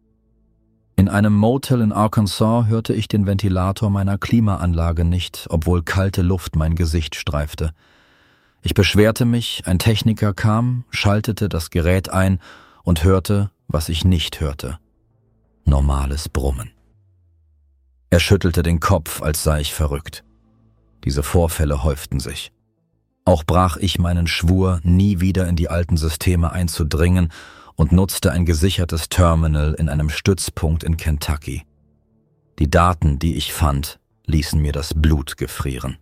S1: In einem Motel in Arkansas hörte ich den Ventilator meiner Klimaanlage nicht, obwohl kalte Luft mein Gesicht streifte. Ich beschwerte mich, ein Techniker kam, schaltete das Gerät ein und hörte, was ich nicht hörte. Normales Brummen. Er schüttelte den Kopf, als sei ich verrückt. Diese Vorfälle häuften sich. Auch brach ich meinen Schwur, nie wieder in die alten Systeme einzudringen, und nutzte ein gesichertes Terminal in einem Stützpunkt in Kentucky. Die Daten, die ich fand, ließen mir das Blut gefrieren.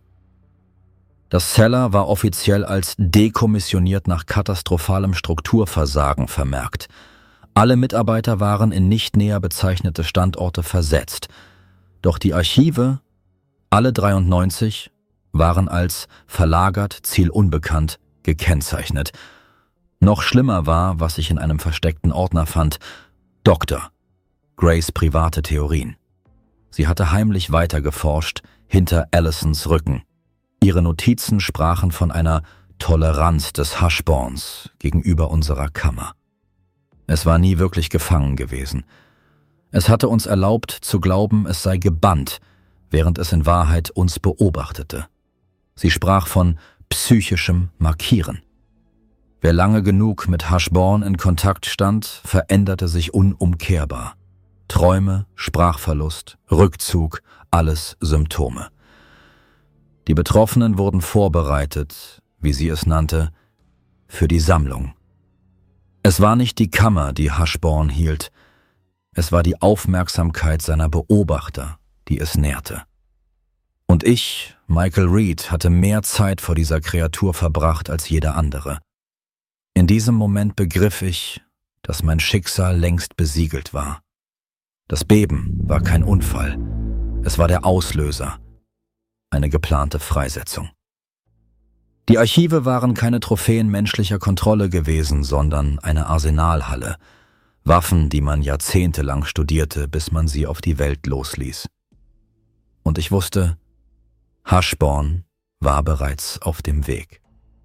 S1: Das Cellar war offiziell als dekommissioniert nach katastrophalem Strukturversagen vermerkt. Alle Mitarbeiter waren in nicht näher bezeichnete Standorte versetzt. Doch die Archive, alle dreiundneunzig, waren als verlagert, zielunbekannt gekennzeichnet. Noch schlimmer war, was ich in einem versteckten Ordner fand: Doktor Grays private Theorien. Sie hatte heimlich weitergeforscht, hinter Allisons Rücken. Ihre Notizen sprachen von einer Toleranz des Hushborns gegenüber unserer Kammer. Es war nie wirklich gefangen gewesen. Es hatte uns erlaubt zu glauben, es sei gebannt, während es in Wahrheit uns beobachtete. Sie sprach von psychischem Markieren. Wer lange genug mit Hashbourne in Kontakt stand, veränderte sich unumkehrbar. Träume, Sprachverlust, Rückzug, alles Symptome. Die Betroffenen wurden vorbereitet, wie sie es nannte, für die Sammlung. Es war nicht die Kammer, die Hashbourne hielt, es war die Aufmerksamkeit seiner Beobachter, die es nährte. Und ich, Michael Reed, hatte mehr Zeit vor dieser Kreatur verbracht als jeder andere. In diesem Moment begriff ich, dass mein Schicksal längst besiegelt war. Das Beben war kein Unfall, es war der Auslöser, eine geplante Freisetzung. Die Archive waren keine Trophäen menschlicher Kontrolle gewesen, sondern eine Arsenalhalle, Waffen, die man jahrzehntelang studierte, bis man sie auf die Welt losließ. Und ich wusste, Hashbourne war bereits auf dem Weg.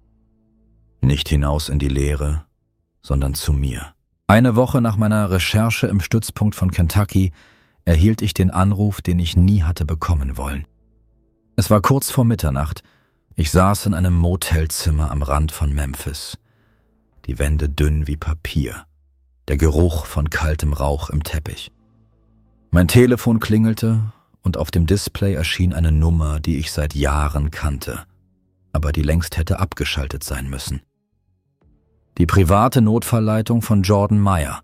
S1: Nicht hinaus in die Leere, sondern zu mir. Eine Woche nach meiner Recherche im Stützpunkt von Kentucky erhielt ich den Anruf, den ich nie hatte bekommen wollen. Es war kurz vor Mitternacht. Ich saß in einem Motelzimmer am Rand von Memphis. Die Wände dünn wie Papier. Der Geruch von kaltem Rauch im Teppich. Mein Telefon klingelte und auf dem Display erschien eine Nummer, die ich seit Jahren kannte, aber die längst hätte abgeschaltet sein müssen. Die private Notfallleitung von Jordan Meyer.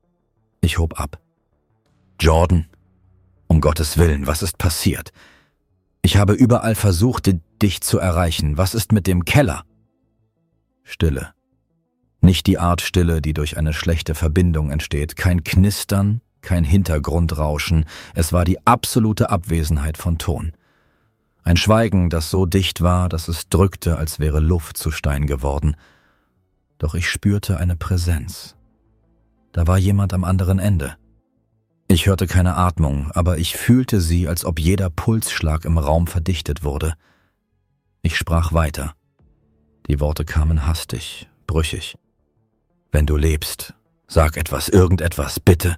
S1: Ich hob ab. Jordan, um Gottes Willen, was ist passiert? Ich habe überall versucht, dich zu erreichen. Was ist mit dem Keller? Stille. Nicht die Art Stille, die durch eine schlechte Verbindung entsteht. Kein Knistern, kein Hintergrundrauschen. Es war die absolute Abwesenheit von Ton. Ein Schweigen, das so dicht war, dass es drückte, als wäre Luft zu Stein geworden. Doch ich spürte eine Präsenz. Da war jemand am anderen Ende. Ich hörte keine Atmung, aber ich fühlte sie, als ob jeder Pulsschlag im Raum verdichtet wurde. Ich sprach weiter. Die Worte kamen hastig, brüchig. Wenn du lebst, sag etwas, irgendetwas, bitte.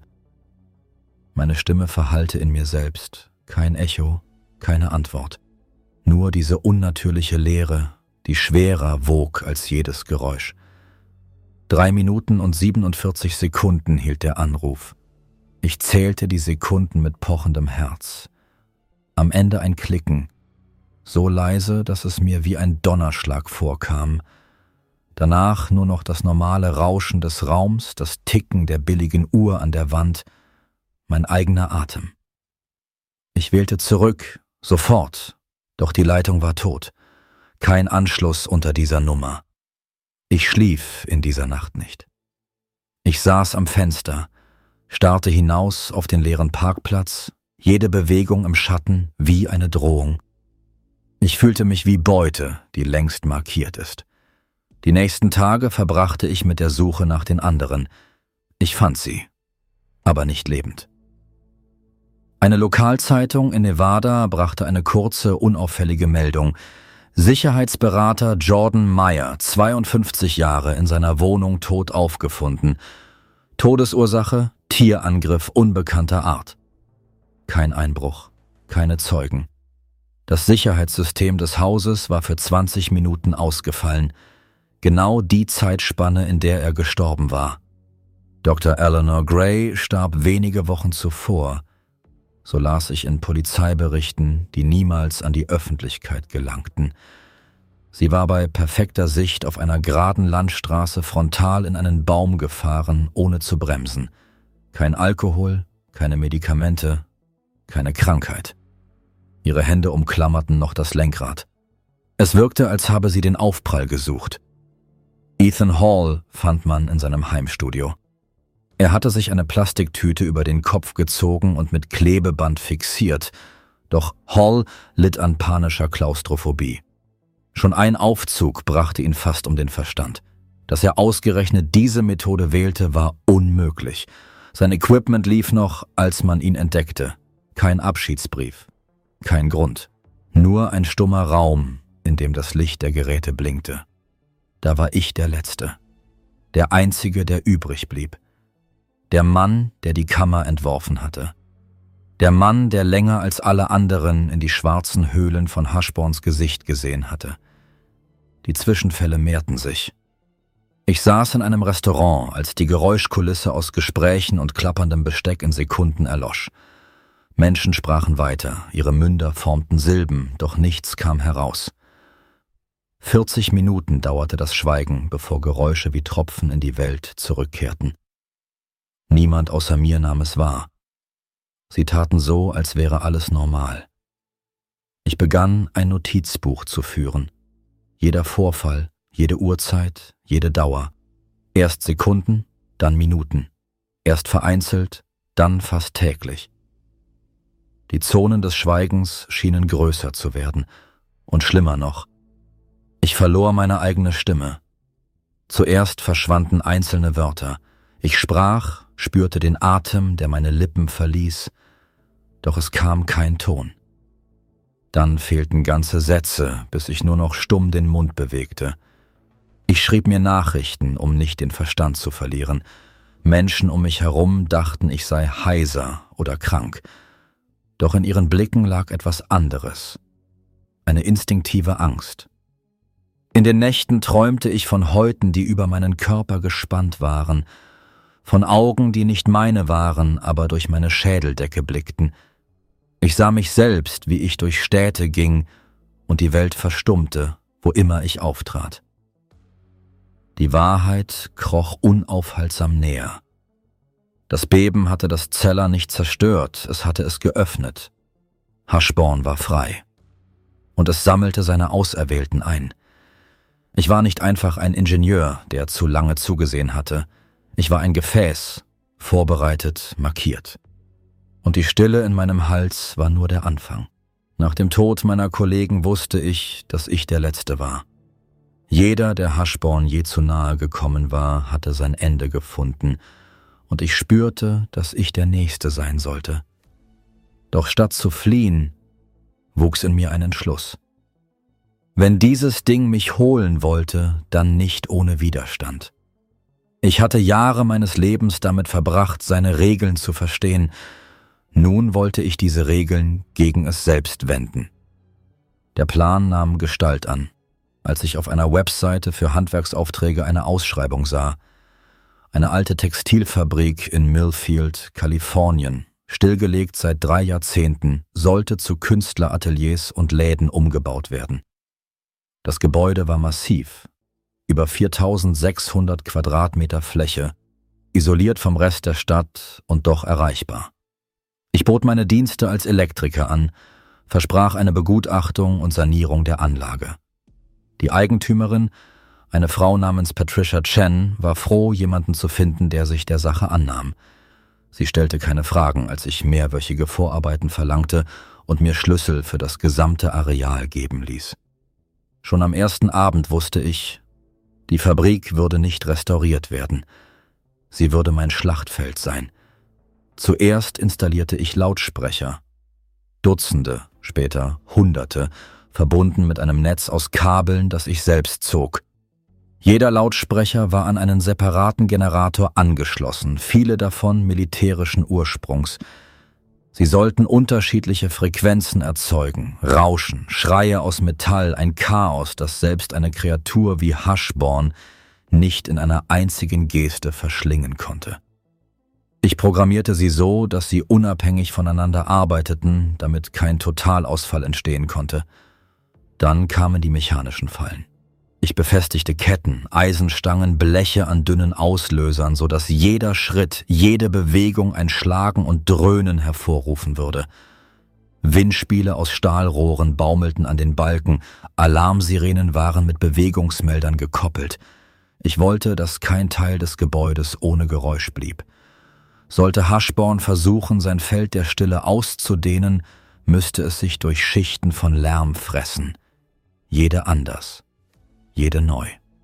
S1: Meine Stimme verhallte in mir selbst, kein Echo, keine Antwort. Nur diese unnatürliche Leere, die schwerer wog als jedes Geräusch. Drei Minuten und siebenundvierzig Sekunden hielt der Anruf. Ich zählte die Sekunden mit pochendem Herz. Am Ende ein Klicken, so leise, dass es mir wie ein Donnerschlag vorkam. Danach nur noch das normale Rauschen des Raums, das Ticken der billigen Uhr an der Wand, mein eigener Atem. Ich wählte zurück, sofort, doch die Leitung war tot. Kein Anschluss unter dieser Nummer. Ich schlief in dieser Nacht nicht. Ich saß am Fenster, starrte hinaus auf den leeren Parkplatz, jede Bewegung im Schatten wie eine Drohung. Ich fühlte mich wie Beute, die längst markiert ist. Die nächsten Tage verbrachte ich mit der Suche nach den anderen. Ich fand sie, aber nicht lebend. Eine Lokalzeitung in Nevada brachte eine kurze, unauffällige Meldung. Sicherheitsberater Jordan Meyer, zweiundfünfzig Jahre, in seiner Wohnung tot aufgefunden. Todesursache, Tierangriff unbekannter Art. Kein Einbruch, keine Zeugen. Das Sicherheitssystem des Hauses war für zwanzig Minuten ausgefallen. Genau die Zeitspanne, in der er gestorben war. Doktor Eleanor Gray starb wenige Wochen zuvor. So las ich in Polizeiberichten, die niemals an die Öffentlichkeit gelangten. Sie war bei perfekter Sicht auf einer geraden Landstraße frontal in einen Baum gefahren, ohne zu bremsen. Kein Alkohol, keine Medikamente, keine Krankheit. Ihre Hände umklammerten noch das Lenkrad. Es wirkte, als habe sie den Aufprall gesucht. Ethan Hall fand man in seinem Heimstudio. Er hatte sich eine Plastiktüte über den Kopf gezogen und mit Klebeband fixiert, doch Hall litt an panischer Klaustrophobie. Schon ein Aufzug brachte ihn fast um den Verstand. Dass er ausgerechnet diese Methode wählte, war unmöglich. Sein Equipment lief noch, als man ihn entdeckte. Kein Abschiedsbrief, kein Grund. Nur ein stummer Raum, in dem das Licht der Geräte blinkte. Da war ich der Letzte. Der Einzige, der übrig blieb. Der Mann, der die Kammer entworfen hatte. Der Mann, der länger als alle anderen in die schwarzen Höhlen von Hushbournes Gesicht gesehen hatte. Die Zwischenfälle mehrten sich. Ich saß in einem Restaurant, als die Geräuschkulisse aus Gesprächen und klapperndem Besteck in Sekunden erlosch. Menschen sprachen weiter, ihre Münder formten Silben, doch nichts kam heraus. Vierzig Minuten dauerte das Schweigen, bevor Geräusche wie Tropfen in die Welt zurückkehrten. Niemand außer mir nahm es wahr. Sie taten so, als wäre alles normal. Ich begann, ein Notizbuch zu führen. Jeder Vorfall, jede Uhrzeit, jede Dauer. Erst Sekunden, dann Minuten. Erst vereinzelt, dann fast täglich. Die Zonen des Schweigens schienen größer zu werden. Und schlimmer noch, ich verlor meine eigene Stimme. Zuerst verschwanden einzelne Wörter. Ich sprach, spürte den Atem, der meine Lippen verließ, doch es kam kein Ton. Dann fehlten ganze Sätze, bis ich nur noch stumm den Mund bewegte. Ich schrieb mir Nachrichten, um nicht den Verstand zu verlieren. Menschen um mich herum dachten, ich sei heiser oder krank. Doch in ihren Blicken lag etwas anderes. Eine instinktive Angst. In den Nächten träumte ich von Häuten, die über meinen Körper gespannt waren, von Augen, die nicht meine waren, aber durch meine Schädeldecke blickten. Ich sah mich selbst, wie ich durch Städte ging und die Welt verstummte, wo immer ich auftrat. Die Wahrheit kroch unaufhaltsam näher. Das Beben hatte das Zeller nicht zerstört, es hatte es geöffnet. Hushbourne war frei. Und es sammelte seine Auserwählten ein. Ich war nicht einfach ein Ingenieur, der zu lange zugesehen hatte. Ich war ein Gefäß, vorbereitet, markiert. Und die Stille in meinem Hals war nur der Anfang. Nach dem Tod meiner Kollegen wusste ich, dass ich der Letzte war. Jeder, der Hushbourne je zu nahe gekommen war, hatte sein Ende gefunden, und ich spürte, dass ich der Nächste sein sollte. Doch statt zu fliehen, wuchs in mir ein Entschluss. Wenn dieses Ding mich holen wollte, dann nicht ohne Widerstand. Ich hatte Jahre meines Lebens damit verbracht, seine Regeln zu verstehen. Nun wollte ich diese Regeln gegen es selbst wenden. Der Plan nahm Gestalt an, als ich auf einer Webseite für Handwerksaufträge eine Ausschreibung sah. Eine alte Textilfabrik in Millfield, Kalifornien, stillgelegt seit drei Jahrzehnten, sollte zu Künstlerateliers und Läden umgebaut werden. Das Gebäude war massiv, über viertausendsechshundert Quadratmeter Fläche, isoliert vom Rest der Stadt und doch erreichbar. Ich bot meine Dienste als Elektriker an, versprach eine Begutachtung und Sanierung der Anlage. Die Eigentümerin, eine Frau namens Patricia Chen, war froh, jemanden zu finden, der sich der Sache annahm. Sie stellte keine Fragen, als ich mehrwöchige Vorarbeiten verlangte und mir Schlüssel für das gesamte Areal geben ließ. Schon am ersten Abend wusste ich, die Fabrik würde nicht restauriert werden. Sie würde mein Schlachtfeld sein. Zuerst installierte ich Lautsprecher. Dutzende, später Hunderte, verbunden mit einem Netz aus Kabeln, das ich selbst zog. Jeder Lautsprecher war an einen separaten Generator angeschlossen, viele davon militärischen Ursprungs. Sie sollten unterschiedliche Frequenzen erzeugen, Rauschen, Schreie aus Metall, ein Chaos, das selbst eine Kreatur wie Hushbourne nicht in einer einzigen Geste verschlingen konnte. Ich programmierte sie so, dass sie unabhängig voneinander arbeiteten, damit kein Totalausfall entstehen konnte. Dann kamen die mechanischen Fallen. Ich befestigte Ketten, Eisenstangen, Bleche an dünnen Auslösern, sodass jeder Schritt, jede Bewegung ein Schlagen und Dröhnen hervorrufen würde. Windspiele aus Stahlrohren baumelten an den Balken, Alarmsirenen waren mit Bewegungsmeldern gekoppelt. Ich wollte, dass kein Teil des Gebäudes ohne Geräusch blieb. Sollte Hushbourne versuchen, sein Feld der Stille auszudehnen, müsste es sich durch Schichten von Lärm fressen. Jede anders. Jede neu.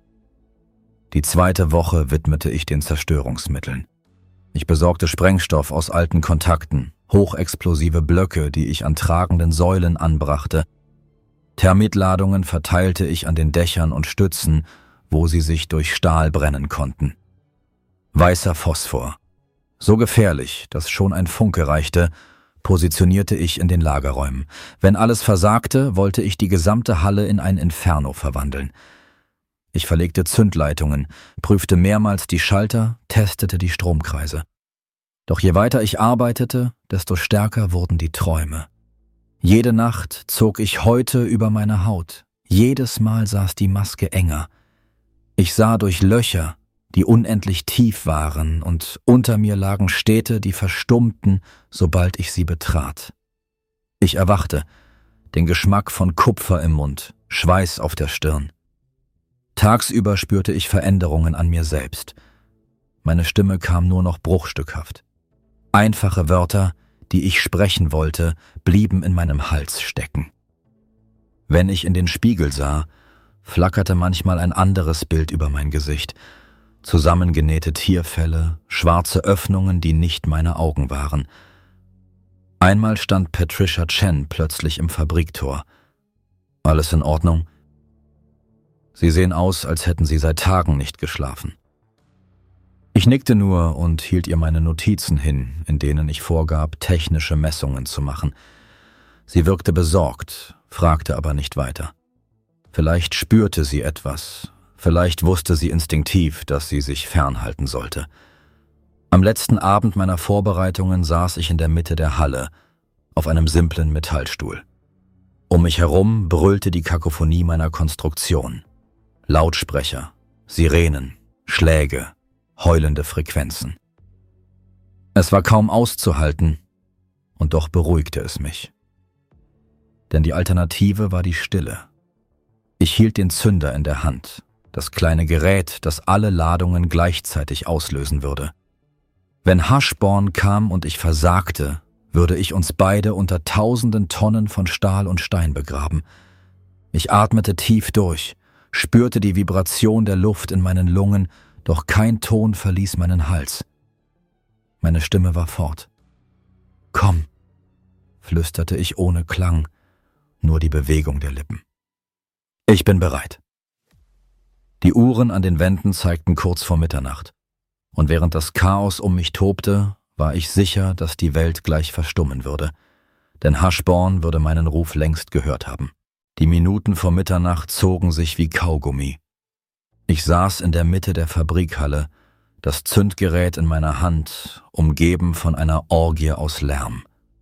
S1: Die zweite Woche widmete ich den Zerstörungsmitteln. Ich besorgte Sprengstoff aus alten Kontakten, hochexplosive Blöcke, die ich an tragenden Säulen anbrachte. Thermitladungen verteilte ich an den Dächern und Stützen, wo sie sich durch Stahl brennen konnten. Weißer Phosphor. So gefährlich, dass schon ein Funke reichte, positionierte ich in den Lagerräumen. Wenn alles versagte, wollte ich die gesamte Halle in ein Inferno verwandeln. Ich verlegte Zündleitungen, prüfte mehrmals die Schalter, testete die Stromkreise. Doch je weiter ich arbeitete, desto stärker wurden die Träume. Jede Nacht zog ich Häute über meine Haut. Jedes Mal saß die Maske enger. Ich sah durch Löcher, die unendlich tief waren, und unter mir lagen Städte, die verstummten, sobald ich sie betrat. Ich erwachte, den Geschmack von Kupfer im Mund, Schweiß auf der Stirn. Tagsüber spürte ich Veränderungen an mir selbst. Meine Stimme kam nur noch bruchstückhaft. Einfache Wörter, die ich sprechen wollte, blieben in meinem Hals stecken. Wenn ich in den Spiegel sah, flackerte manchmal ein anderes Bild über mein Gesicht. Zusammengenähte Tierfelle, schwarze Öffnungen, die nicht meine Augen waren. Einmal stand Patricia Chen plötzlich im Fabriktor. »Alles in Ordnung?« Sie sehen aus, als hätten Sie seit Tagen nicht geschlafen. Ich nickte nur und hielt ihr meine Notizen hin, in denen ich vorgab, technische Messungen zu machen. Sie wirkte besorgt, fragte aber nicht weiter. Vielleicht spürte sie etwas, vielleicht wusste sie instinktiv, dass sie sich fernhalten sollte. Am letzten Abend meiner Vorbereitungen saß ich in der Mitte der Halle, auf einem simplen Metallstuhl. Um mich herum brüllte die Kakophonie meiner Konstruktion. Lautsprecher, Sirenen, Schläge, heulende Frequenzen. Es war kaum auszuhalten, und doch beruhigte es mich. Denn die Alternative war die Stille. Ich hielt den Zünder in der Hand, das kleine Gerät, das alle Ladungen gleichzeitig auslösen würde. Wenn Hushborn kam und ich versagte, würde ich uns beide unter tausenden Tonnen von Stahl und Stein begraben. Ich atmete tief durch, spürte die Vibration der Luft in meinen Lungen, doch kein Ton verließ meinen Hals. Meine Stimme war fort. »Komm«, flüsterte ich ohne Klang, nur die Bewegung der Lippen. »Ich bin bereit.« Die Uhren an den Wänden zeigten kurz vor Mitternacht, und während das Chaos um mich tobte, war ich sicher, dass die Welt gleich verstummen würde, denn Hushborn würde meinen Ruf längst gehört haben. Die Minuten vor Mitternacht zogen sich wie Kaugummi. Ich saß in der Mitte der Fabrikhalle, das Zündgerät in meiner Hand, umgeben von einer Orgie aus Lärm.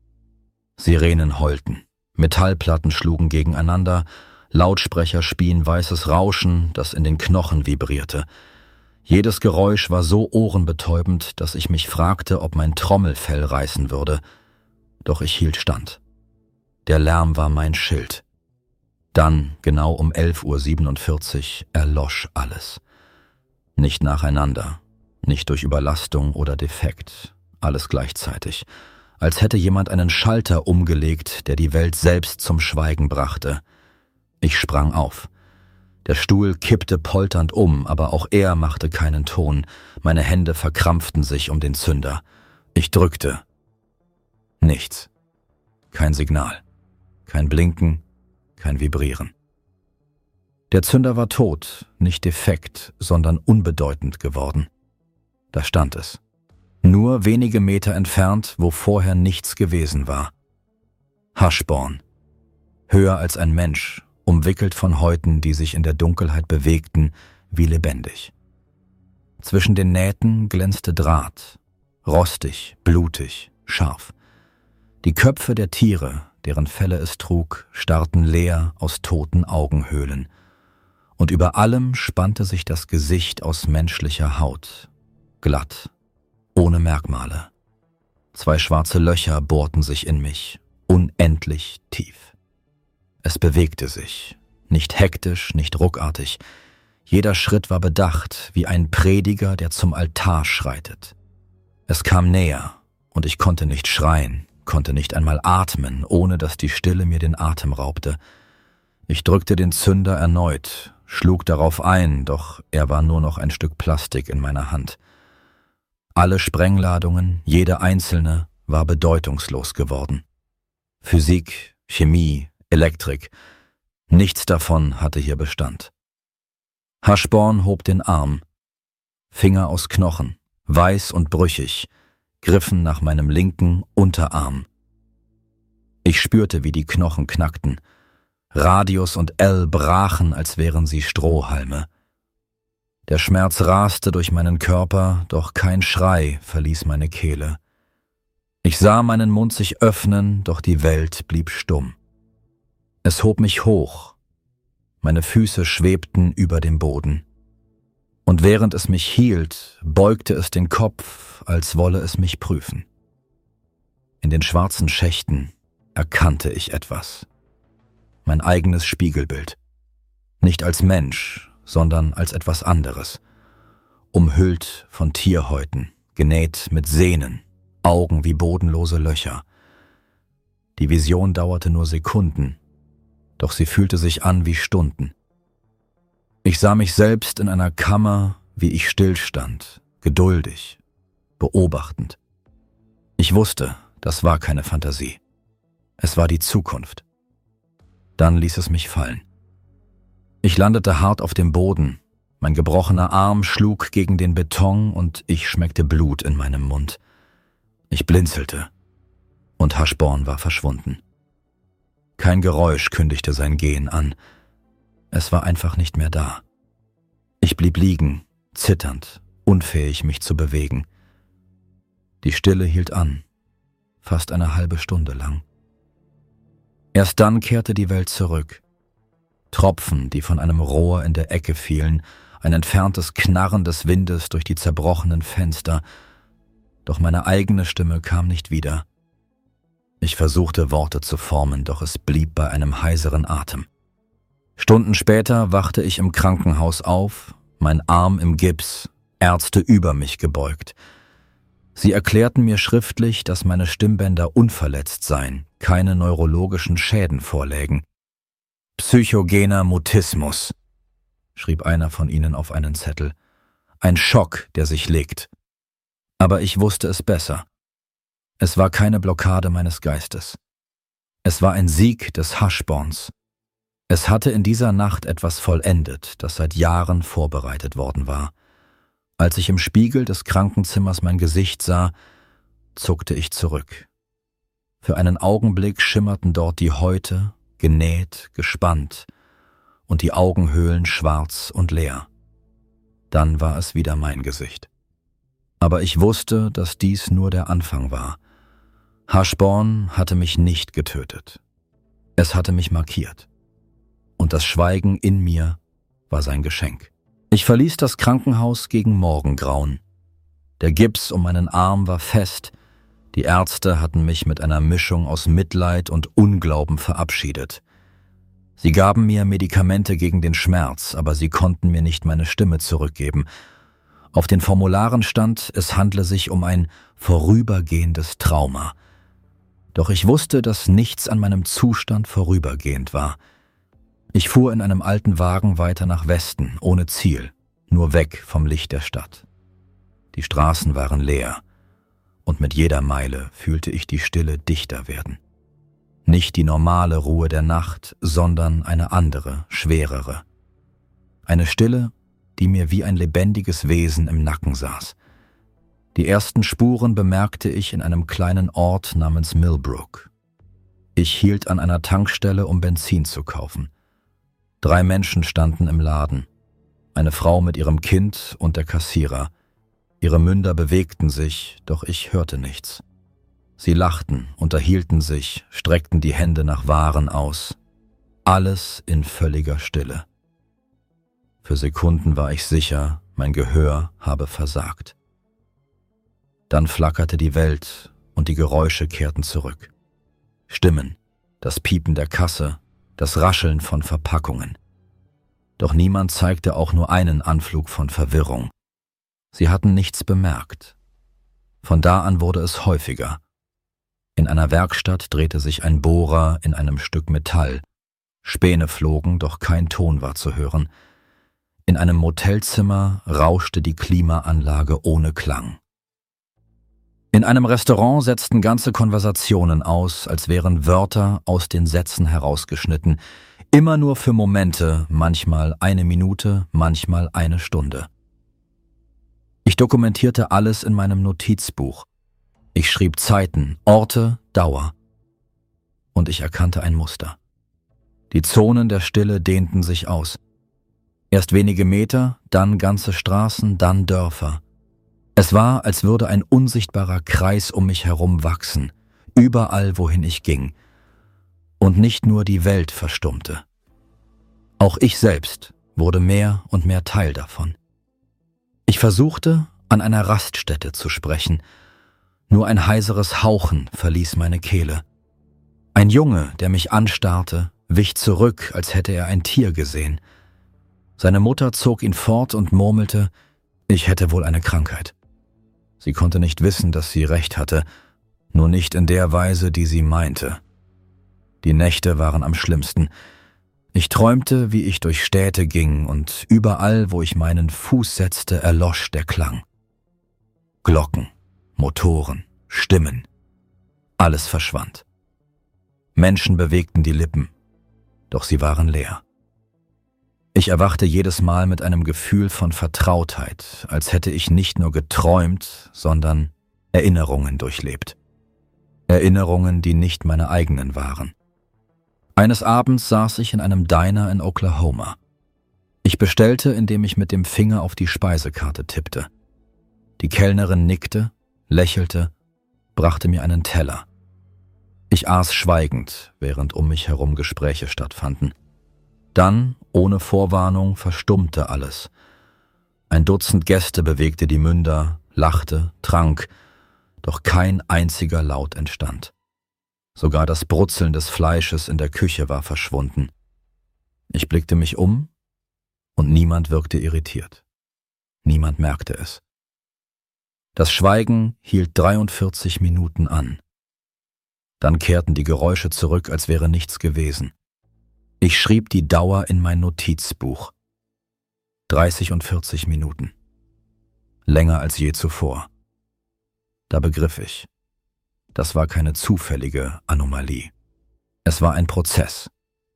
S1: Sirenen heulten, Metallplatten schlugen gegeneinander, Lautsprecher spien weißes Rauschen, das in den Knochen vibrierte. Jedes Geräusch war so ohrenbetäubend, dass ich mich fragte, ob mein Trommelfell reißen würde. Doch ich hielt stand. Der Lärm war mein Schild. Dann, genau um elf Uhr siebenundvierzig, erlosch alles. Nicht nacheinander, nicht durch Überlastung oder Defekt, alles gleichzeitig, als hätte jemand einen Schalter umgelegt, der die Welt selbst zum Schweigen brachte. Ich sprang auf. Der Stuhl kippte polternd um, aber auch er machte keinen Ton. Meine Hände verkrampften sich um den Zünder. Ich drückte. Nichts. Kein Signal. Kein Blinken. Kein Vibrieren. Der Zünder war tot, nicht defekt, sondern unbedeutend geworden. Da stand es. Nur wenige Meter entfernt, wo vorher nichts gewesen war. Hushborn. Höher als ein Mensch, umwickelt von Häuten, die sich in der Dunkelheit bewegten, wie lebendig. Zwischen den Nähten glänzte Draht, rostig, blutig, scharf. Die Köpfe der Tiere, deren Felle es trug, starrten leer aus toten Augenhöhlen. Und über allem spannte sich das Gesicht aus menschlicher Haut, glatt, ohne Merkmale. Zwei schwarze Löcher bohrten sich in mich, unendlich tief. Es bewegte sich, nicht hektisch, nicht ruckartig. Jeder Schritt war bedacht, wie ein Prediger, der zum Altar schreitet. Es kam näher, und ich konnte nicht schreien, konnte nicht einmal atmen, ohne dass die Stille mir den Atem raubte. Ich drückte den Zünder erneut, schlug darauf ein, doch er war nur noch ein Stück Plastik in meiner Hand. Alle Sprengladungen, jede einzelne, war bedeutungslos geworden. Physik, Chemie, Elektrik, nichts davon hatte hier Bestand. Hushborn hob den Arm. Finger aus Knochen, weiß und brüchig, griffen nach meinem linken Unterarm. Ich spürte, wie die Knochen knackten. Radius und L brachen, als wären sie Strohhalme. Der Schmerz raste durch meinen Körper, doch kein Schrei verließ meine Kehle. Ich sah meinen Mund sich öffnen, doch die Welt blieb stumm. Es hob mich hoch. Meine Füße schwebten über dem Boden. Und während es mich hielt, beugte es den Kopf, als wolle es mich prüfen. In den schwarzen Schächten erkannte ich etwas. Mein eigenes Spiegelbild. Nicht als Mensch, sondern als etwas anderes. Umhüllt von Tierhäuten, genäht mit Sehnen, Augen wie bodenlose Löcher. Die Vision dauerte nur Sekunden, doch sie fühlte sich an wie Stunden. Ich sah mich selbst in einer Kammer, wie ich stillstand, geduldig, beobachtend. Ich wusste, das war keine Fantasie. Es war die Zukunft. Dann ließ es mich fallen. Ich landete hart auf dem Boden, mein gebrochener Arm schlug gegen den Beton und ich schmeckte Blut in meinem Mund. Ich blinzelte und Hashborn war verschwunden. Kein Geräusch kündigte sein Gehen an. Es war einfach nicht mehr da. Ich blieb liegen, zitternd, unfähig, mich zu bewegen. Die Stille hielt an, fast eine halbe Stunde lang. Erst dann kehrte die Welt zurück. Tropfen, die von einem Rohr in der Ecke fielen, ein entferntes Knarren des Windes durch die zerbrochenen Fenster. Doch meine eigene Stimme kam nicht wieder. Ich versuchte, Worte zu formen, doch es blieb bei einem heiseren Atem. Stunden später wachte ich im Krankenhaus auf, mein Arm im Gips, Ärzte über mich gebeugt. Sie erklärten mir schriftlich, dass meine Stimmbänder unverletzt seien, keine neurologischen Schäden vorlägen. Psychogener Mutismus, schrieb einer von ihnen auf einen Zettel. Ein Schock, der sich legt. Aber ich wusste es besser. Es war keine Blockade meines Geistes. Es war ein Sieg des Hashborns. Es hatte in dieser Nacht etwas vollendet, das seit Jahren vorbereitet worden war. Als ich im Spiegel des Krankenzimmers mein Gesicht sah, zuckte ich zurück. Für einen Augenblick schimmerten dort die Häute, genäht, gespannt, und die Augenhöhlen schwarz und leer. Dann war es wieder mein Gesicht. Aber ich wusste, dass dies nur der Anfang war. Hashborn hatte mich nicht getötet. Es hatte mich markiert. Und das Schweigen in mir war sein Geschenk. Ich verließ das Krankenhaus gegen Morgengrauen. Der Gips um meinen Arm war fest. Die Ärzte hatten mich mit einer Mischung aus Mitleid und Unglauben verabschiedet. Sie gaben mir Medikamente gegen den Schmerz, aber sie konnten mir nicht meine Stimme zurückgeben. Auf den Formularen stand, es handle sich um ein vorübergehendes Trauma. Doch ich wusste, dass nichts an meinem Zustand vorübergehend war. Ich fuhr in einem alten Wagen weiter nach Westen, ohne Ziel, nur weg vom Licht der Stadt. Die Straßen waren leer, und mit jeder Meile fühlte ich die Stille dichter werden. Nicht die normale Ruhe der Nacht, sondern eine andere, schwerere. Eine Stille, die mir wie ein lebendiges Wesen im Nacken saß. Die ersten Spuren bemerkte ich in einem kleinen Ort namens Millbrook. Ich hielt an einer Tankstelle, um Benzin zu kaufen. Drei Menschen standen im Laden. Eine Frau mit ihrem Kind und der Kassierer. Ihre Münder bewegten sich, doch ich hörte nichts. Sie lachten, unterhielten sich, streckten die Hände nach Waren aus. Alles in völliger Stille. Für Sekunden war ich sicher, mein Gehör habe versagt. Dann flackerte die Welt und die Geräusche kehrten zurück. Stimmen, das Piepen der Kasse, das Rascheln von Verpackungen. Doch niemand zeigte auch nur einen Anflug von Verwirrung. Sie hatten nichts bemerkt. Von da an wurde es häufiger. In einer Werkstatt drehte sich ein Bohrer in einem Stück Metall. Späne flogen, doch kein Ton war zu hören. In einem Motelzimmer rauschte die Klimaanlage ohne Klang. In einem Restaurant setzten ganze Konversationen aus, als wären Wörter aus den Sätzen herausgeschnitten, immer nur für Momente, manchmal eine Minute, manchmal eine Stunde. Ich dokumentierte alles in meinem Notizbuch. Ich schrieb Zeiten, Orte, Dauer. und ich erkannte ein Muster. Die Zonen der Stille dehnten sich aus. Erst wenige Meter, dann ganze Straßen, dann Dörfer. Es war, als würde ein unsichtbarer Kreis um mich herum wachsen, überall, wohin ich ging. Und nicht nur die Welt verstummte. Auch ich selbst wurde mehr und mehr Teil davon. Ich versuchte, an einer Raststätte zu sprechen. Nur ein heiseres Hauchen verließ meine Kehle. Ein Junge, der mich anstarrte, wich zurück, als hätte er ein Tier gesehen. Seine Mutter zog ihn fort und murmelte, ich hätte wohl eine Krankheit. Sie konnte nicht wissen, dass sie recht hatte, nur nicht in der Weise, die sie meinte. Die Nächte waren am schlimmsten. Ich träumte, wie ich durch Städte ging, und überall, wo ich meinen Fuß setzte, erlosch der Klang. Glocken, Motoren, Stimmen, alles verschwand. Menschen bewegten die Lippen, doch sie waren leer. Ich erwachte jedes Mal mit einem Gefühl von Vertrautheit, als hätte ich nicht nur geträumt, sondern Erinnerungen durchlebt. Erinnerungen, die nicht meine eigenen waren. Eines Abends saß ich in einem Diner in Oklahoma. Ich bestellte, indem ich mit dem Finger auf die Speisekarte tippte. Die Kellnerin nickte, lächelte, brachte mir einen Teller. Ich aß schweigend, während um mich herum Gespräche stattfanden. Dann, ohne Vorwarnung, verstummte alles. Ein Dutzend Gäste bewegte die Münder, lachte, trank, doch kein einziger Laut entstand. Sogar das Brutzeln des Fleisches in der Küche war verschwunden. Ich blickte mich um, und niemand wirkte irritiert. Niemand merkte es. Das Schweigen hielt dreiundvierzig Minuten an. Dann kehrten die Geräusche zurück, als wäre nichts gewesen. Ich schrieb die Dauer in mein Notizbuch. dreißig und vierzig Minuten. Länger als je zuvor. Da begriff ich. Das war keine zufällige Anomalie. Es war ein Prozess.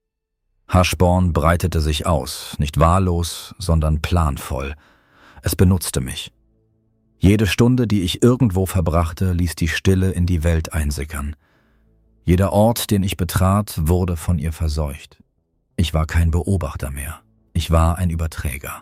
S1: Hushborn breitete sich aus, nicht wahllos, sondern planvoll. Es benutzte mich. Jede Stunde, die ich irgendwo verbrachte, ließ die Stille in die Welt einsickern. Jeder Ort, den ich betrat, wurde von ihr verseucht. Ich war kein Beobachter mehr. Ich war ein Überträger.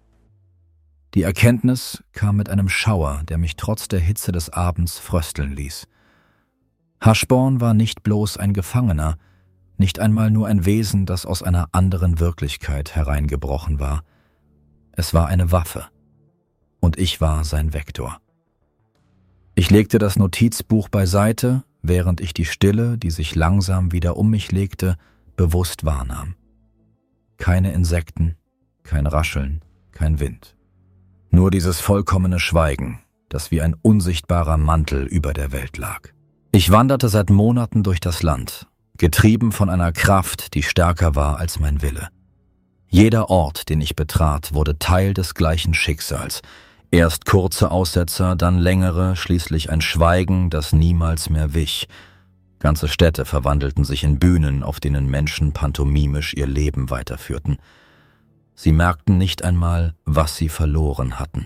S1: Die Erkenntnis kam mit einem Schauer, der mich trotz der Hitze des Abends frösteln ließ. Hushborn war nicht bloß ein Gefangener, nicht einmal nur ein Wesen, das aus einer anderen Wirklichkeit hereingebrochen war. Es war eine Waffe, und ich war sein Vektor. Ich legte das Notizbuch beiseite, während ich die Stille, die sich langsam wieder um mich legte, bewusst wahrnahm. Keine Insekten, kein Rascheln, kein Wind. Nur dieses vollkommene Schweigen, das wie ein unsichtbarer Mantel über der Welt lag. Ich wanderte seit Monaten durch das Land, getrieben von einer Kraft, die stärker war als mein Wille. Jeder Ort, den ich betrat, wurde Teil des gleichen Schicksals. Erst kurze Aussetzer, dann längere, schließlich ein Schweigen, das niemals mehr wich. Ganze Städte verwandelten sich in Bühnen, auf denen Menschen pantomimisch ihr Leben weiterführten. Sie merkten nicht einmal, was sie verloren hatten.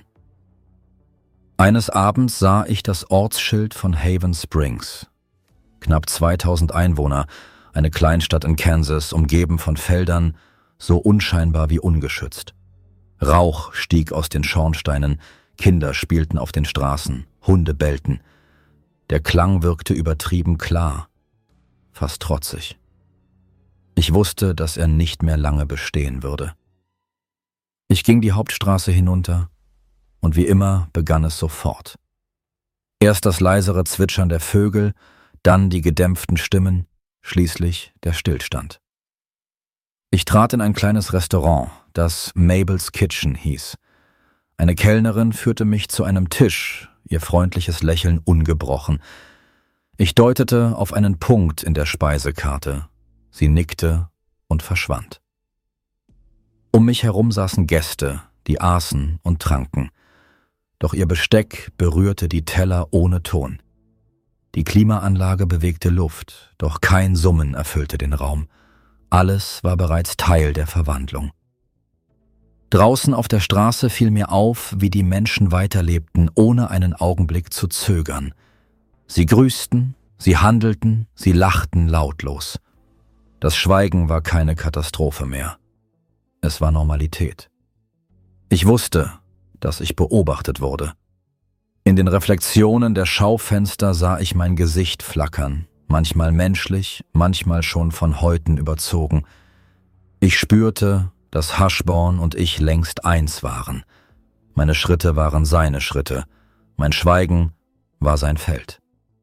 S1: Eines Abends sah ich das Ortsschild von Haven Springs. Knapp zweitausend Einwohner, eine Kleinstadt in Kansas, umgeben von Feldern, so unscheinbar wie ungeschützt. Rauch stieg aus den Schornsteinen, Kinder spielten auf den Straßen, Hunde bellten. Der Klang wirkte übertrieben klar, fast trotzig. Ich wusste, dass er nicht mehr lange bestehen würde. Ich ging die Hauptstraße hinunter, und wie immer begann es sofort. Erst das leisere Zwitschern der Vögel, dann die gedämpften Stimmen, schließlich der Stillstand. Ich trat in ein kleines Restaurant, das Mabel's Kitchen hieß. Eine Kellnerin führte mich zu einem Tisch, ihr freundliches Lächeln ungebrochen. Ich deutete auf einen Punkt in der Speisekarte. Sie nickte und verschwand. Um mich herum saßen Gäste, die aßen und tranken. Doch ihr Besteck berührte die Teller ohne Ton. Die Klimaanlage bewegte Luft, doch kein Summen erfüllte den Raum. Alles war bereits Teil der Verwandlung. Draußen auf der Straße fiel mir auf, wie die Menschen weiterlebten, ohne einen Augenblick zu zögern. Sie grüßten, Sie handelten, sie lachten lautlos. Das Schweigen war keine Katastrophe mehr. Es war Normalität. Ich wusste, dass ich beobachtet wurde. In den Reflexionen der Schaufenster sah ich mein Gesicht flackern, manchmal menschlich, manchmal schon von Häuten überzogen. Ich spürte, dass Hushborn und ich längst eins waren. Meine Schritte waren seine Schritte, mein Schweigen war sein Feld.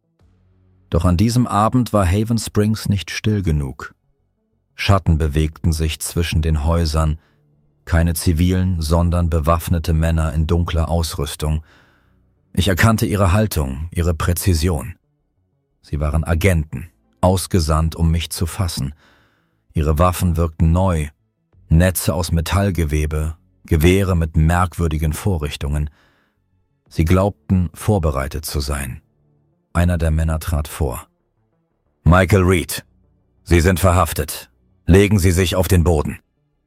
S1: Doch an diesem Abend war Haven Springs nicht still genug. Schatten bewegten sich zwischen den Häusern, keine zivilen, sondern bewaffnete Männer in dunkler Ausrüstung. Ich erkannte ihre Haltung, ihre Präzision. Sie waren Agenten, ausgesandt, um mich zu fassen. Ihre Waffen wirkten neu, Netze aus Metallgewebe, Gewehre mit merkwürdigen Vorrichtungen. Sie glaubten, vorbereitet zu sein. Einer der Männer trat vor. »Michael Reed, Sie sind verhaftet. Legen Sie sich auf den Boden.«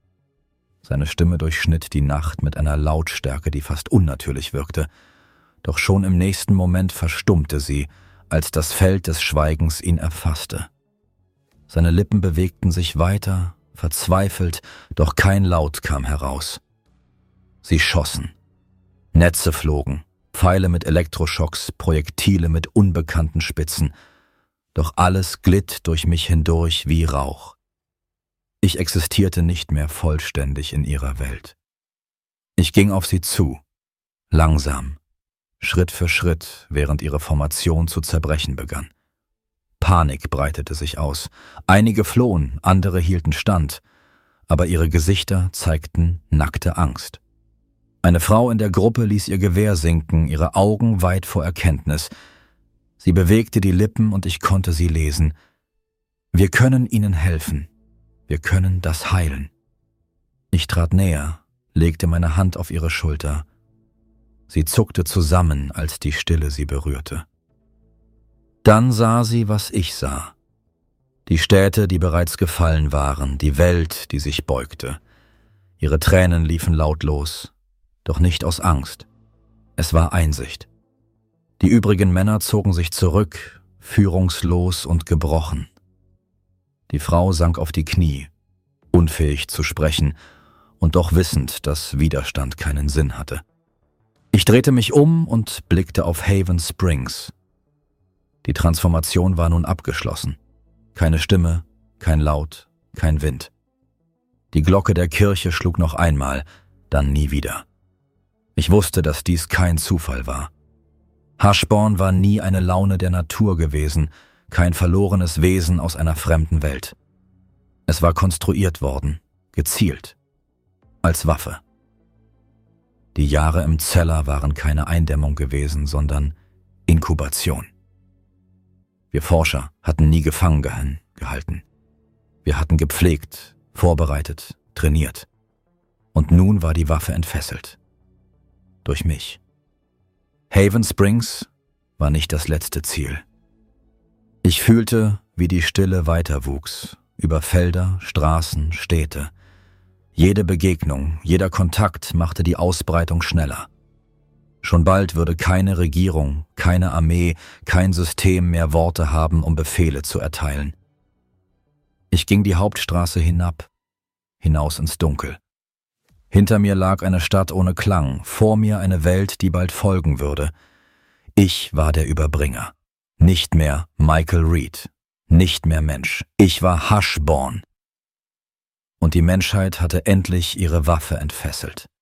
S1: Seine Stimme durchschnitt die Nacht mit einer Lautstärke, die fast unnatürlich wirkte. Doch schon im nächsten Moment verstummte sie, als das Feld des Schweigens ihn erfasste. Seine Lippen bewegten sich weiter, verzweifelt, doch kein Laut kam heraus. Sie schossen. Netze flogen, Pfeile mit Elektroschocks, Projektile mit unbekannten Spitzen. Doch alles glitt durch mich hindurch wie Rauch. Ich existierte nicht mehr vollständig in ihrer Welt. Ich ging auf sie zu, langsam, Schritt für Schritt, während ihre Formation zu zerbrechen begann. Panik breitete sich aus. Einige flohen, andere hielten stand, aber ihre Gesichter zeigten nackte Angst. Eine Frau in der Gruppe ließ ihr Gewehr sinken, ihre Augen weit vor Erkenntnis. Sie bewegte die Lippen und ich konnte sie lesen. »Wir können Ihnen helfen. Wir können das heilen.« Ich trat näher, legte meine Hand auf ihre Schulter. Sie zuckte zusammen, als die Stille sie berührte. Dann sah sie, was ich sah. Die Städte, die bereits gefallen waren, die Welt, die sich beugte. Ihre Tränen liefen lautlos, doch nicht aus Angst. Es war Einsicht. Die übrigen Männer zogen sich zurück, führungslos und gebrochen. Die Frau sank auf die Knie, unfähig zu sprechen und doch wissend, dass Widerstand keinen Sinn hatte. Ich drehte mich um und blickte auf Haven Springs. Die Transformation war nun abgeschlossen. Keine Stimme, kein Laut, kein Wind. Die Glocke der Kirche schlug noch einmal, dann nie wieder. Ich wusste, dass dies kein Zufall war. Hushborn war nie eine Laune der Natur gewesen, kein verlorenes Wesen aus einer fremden Welt. Es war konstruiert worden, gezielt, als Waffe. Die Jahre im Cellar waren keine Eindämmung gewesen, sondern Inkubation. Wir Forscher hatten nie gefangen gehalten. Wir hatten gepflegt, vorbereitet, trainiert. Und nun war die Waffe entfesselt. Durch mich. Haven Springs war nicht das letzte Ziel. Ich fühlte, wie die Stille weiter wuchs, über Felder, Straßen, Städte. Jede Begegnung, jeder Kontakt machte die Ausbreitung schneller. Schon bald würde keine Regierung, keine Armee, kein System mehr Worte haben, um Befehle zu erteilen. Ich ging die Hauptstraße hinab, hinaus ins Dunkel. Hinter mir lag eine Stadt ohne Klang, vor mir eine Welt, die bald folgen würde. Ich war der Überbringer. Nicht mehr Michael Reed, nicht mehr Mensch. Ich war Hushborn. Und die Menschheit hatte endlich ihre Waffe entfesselt.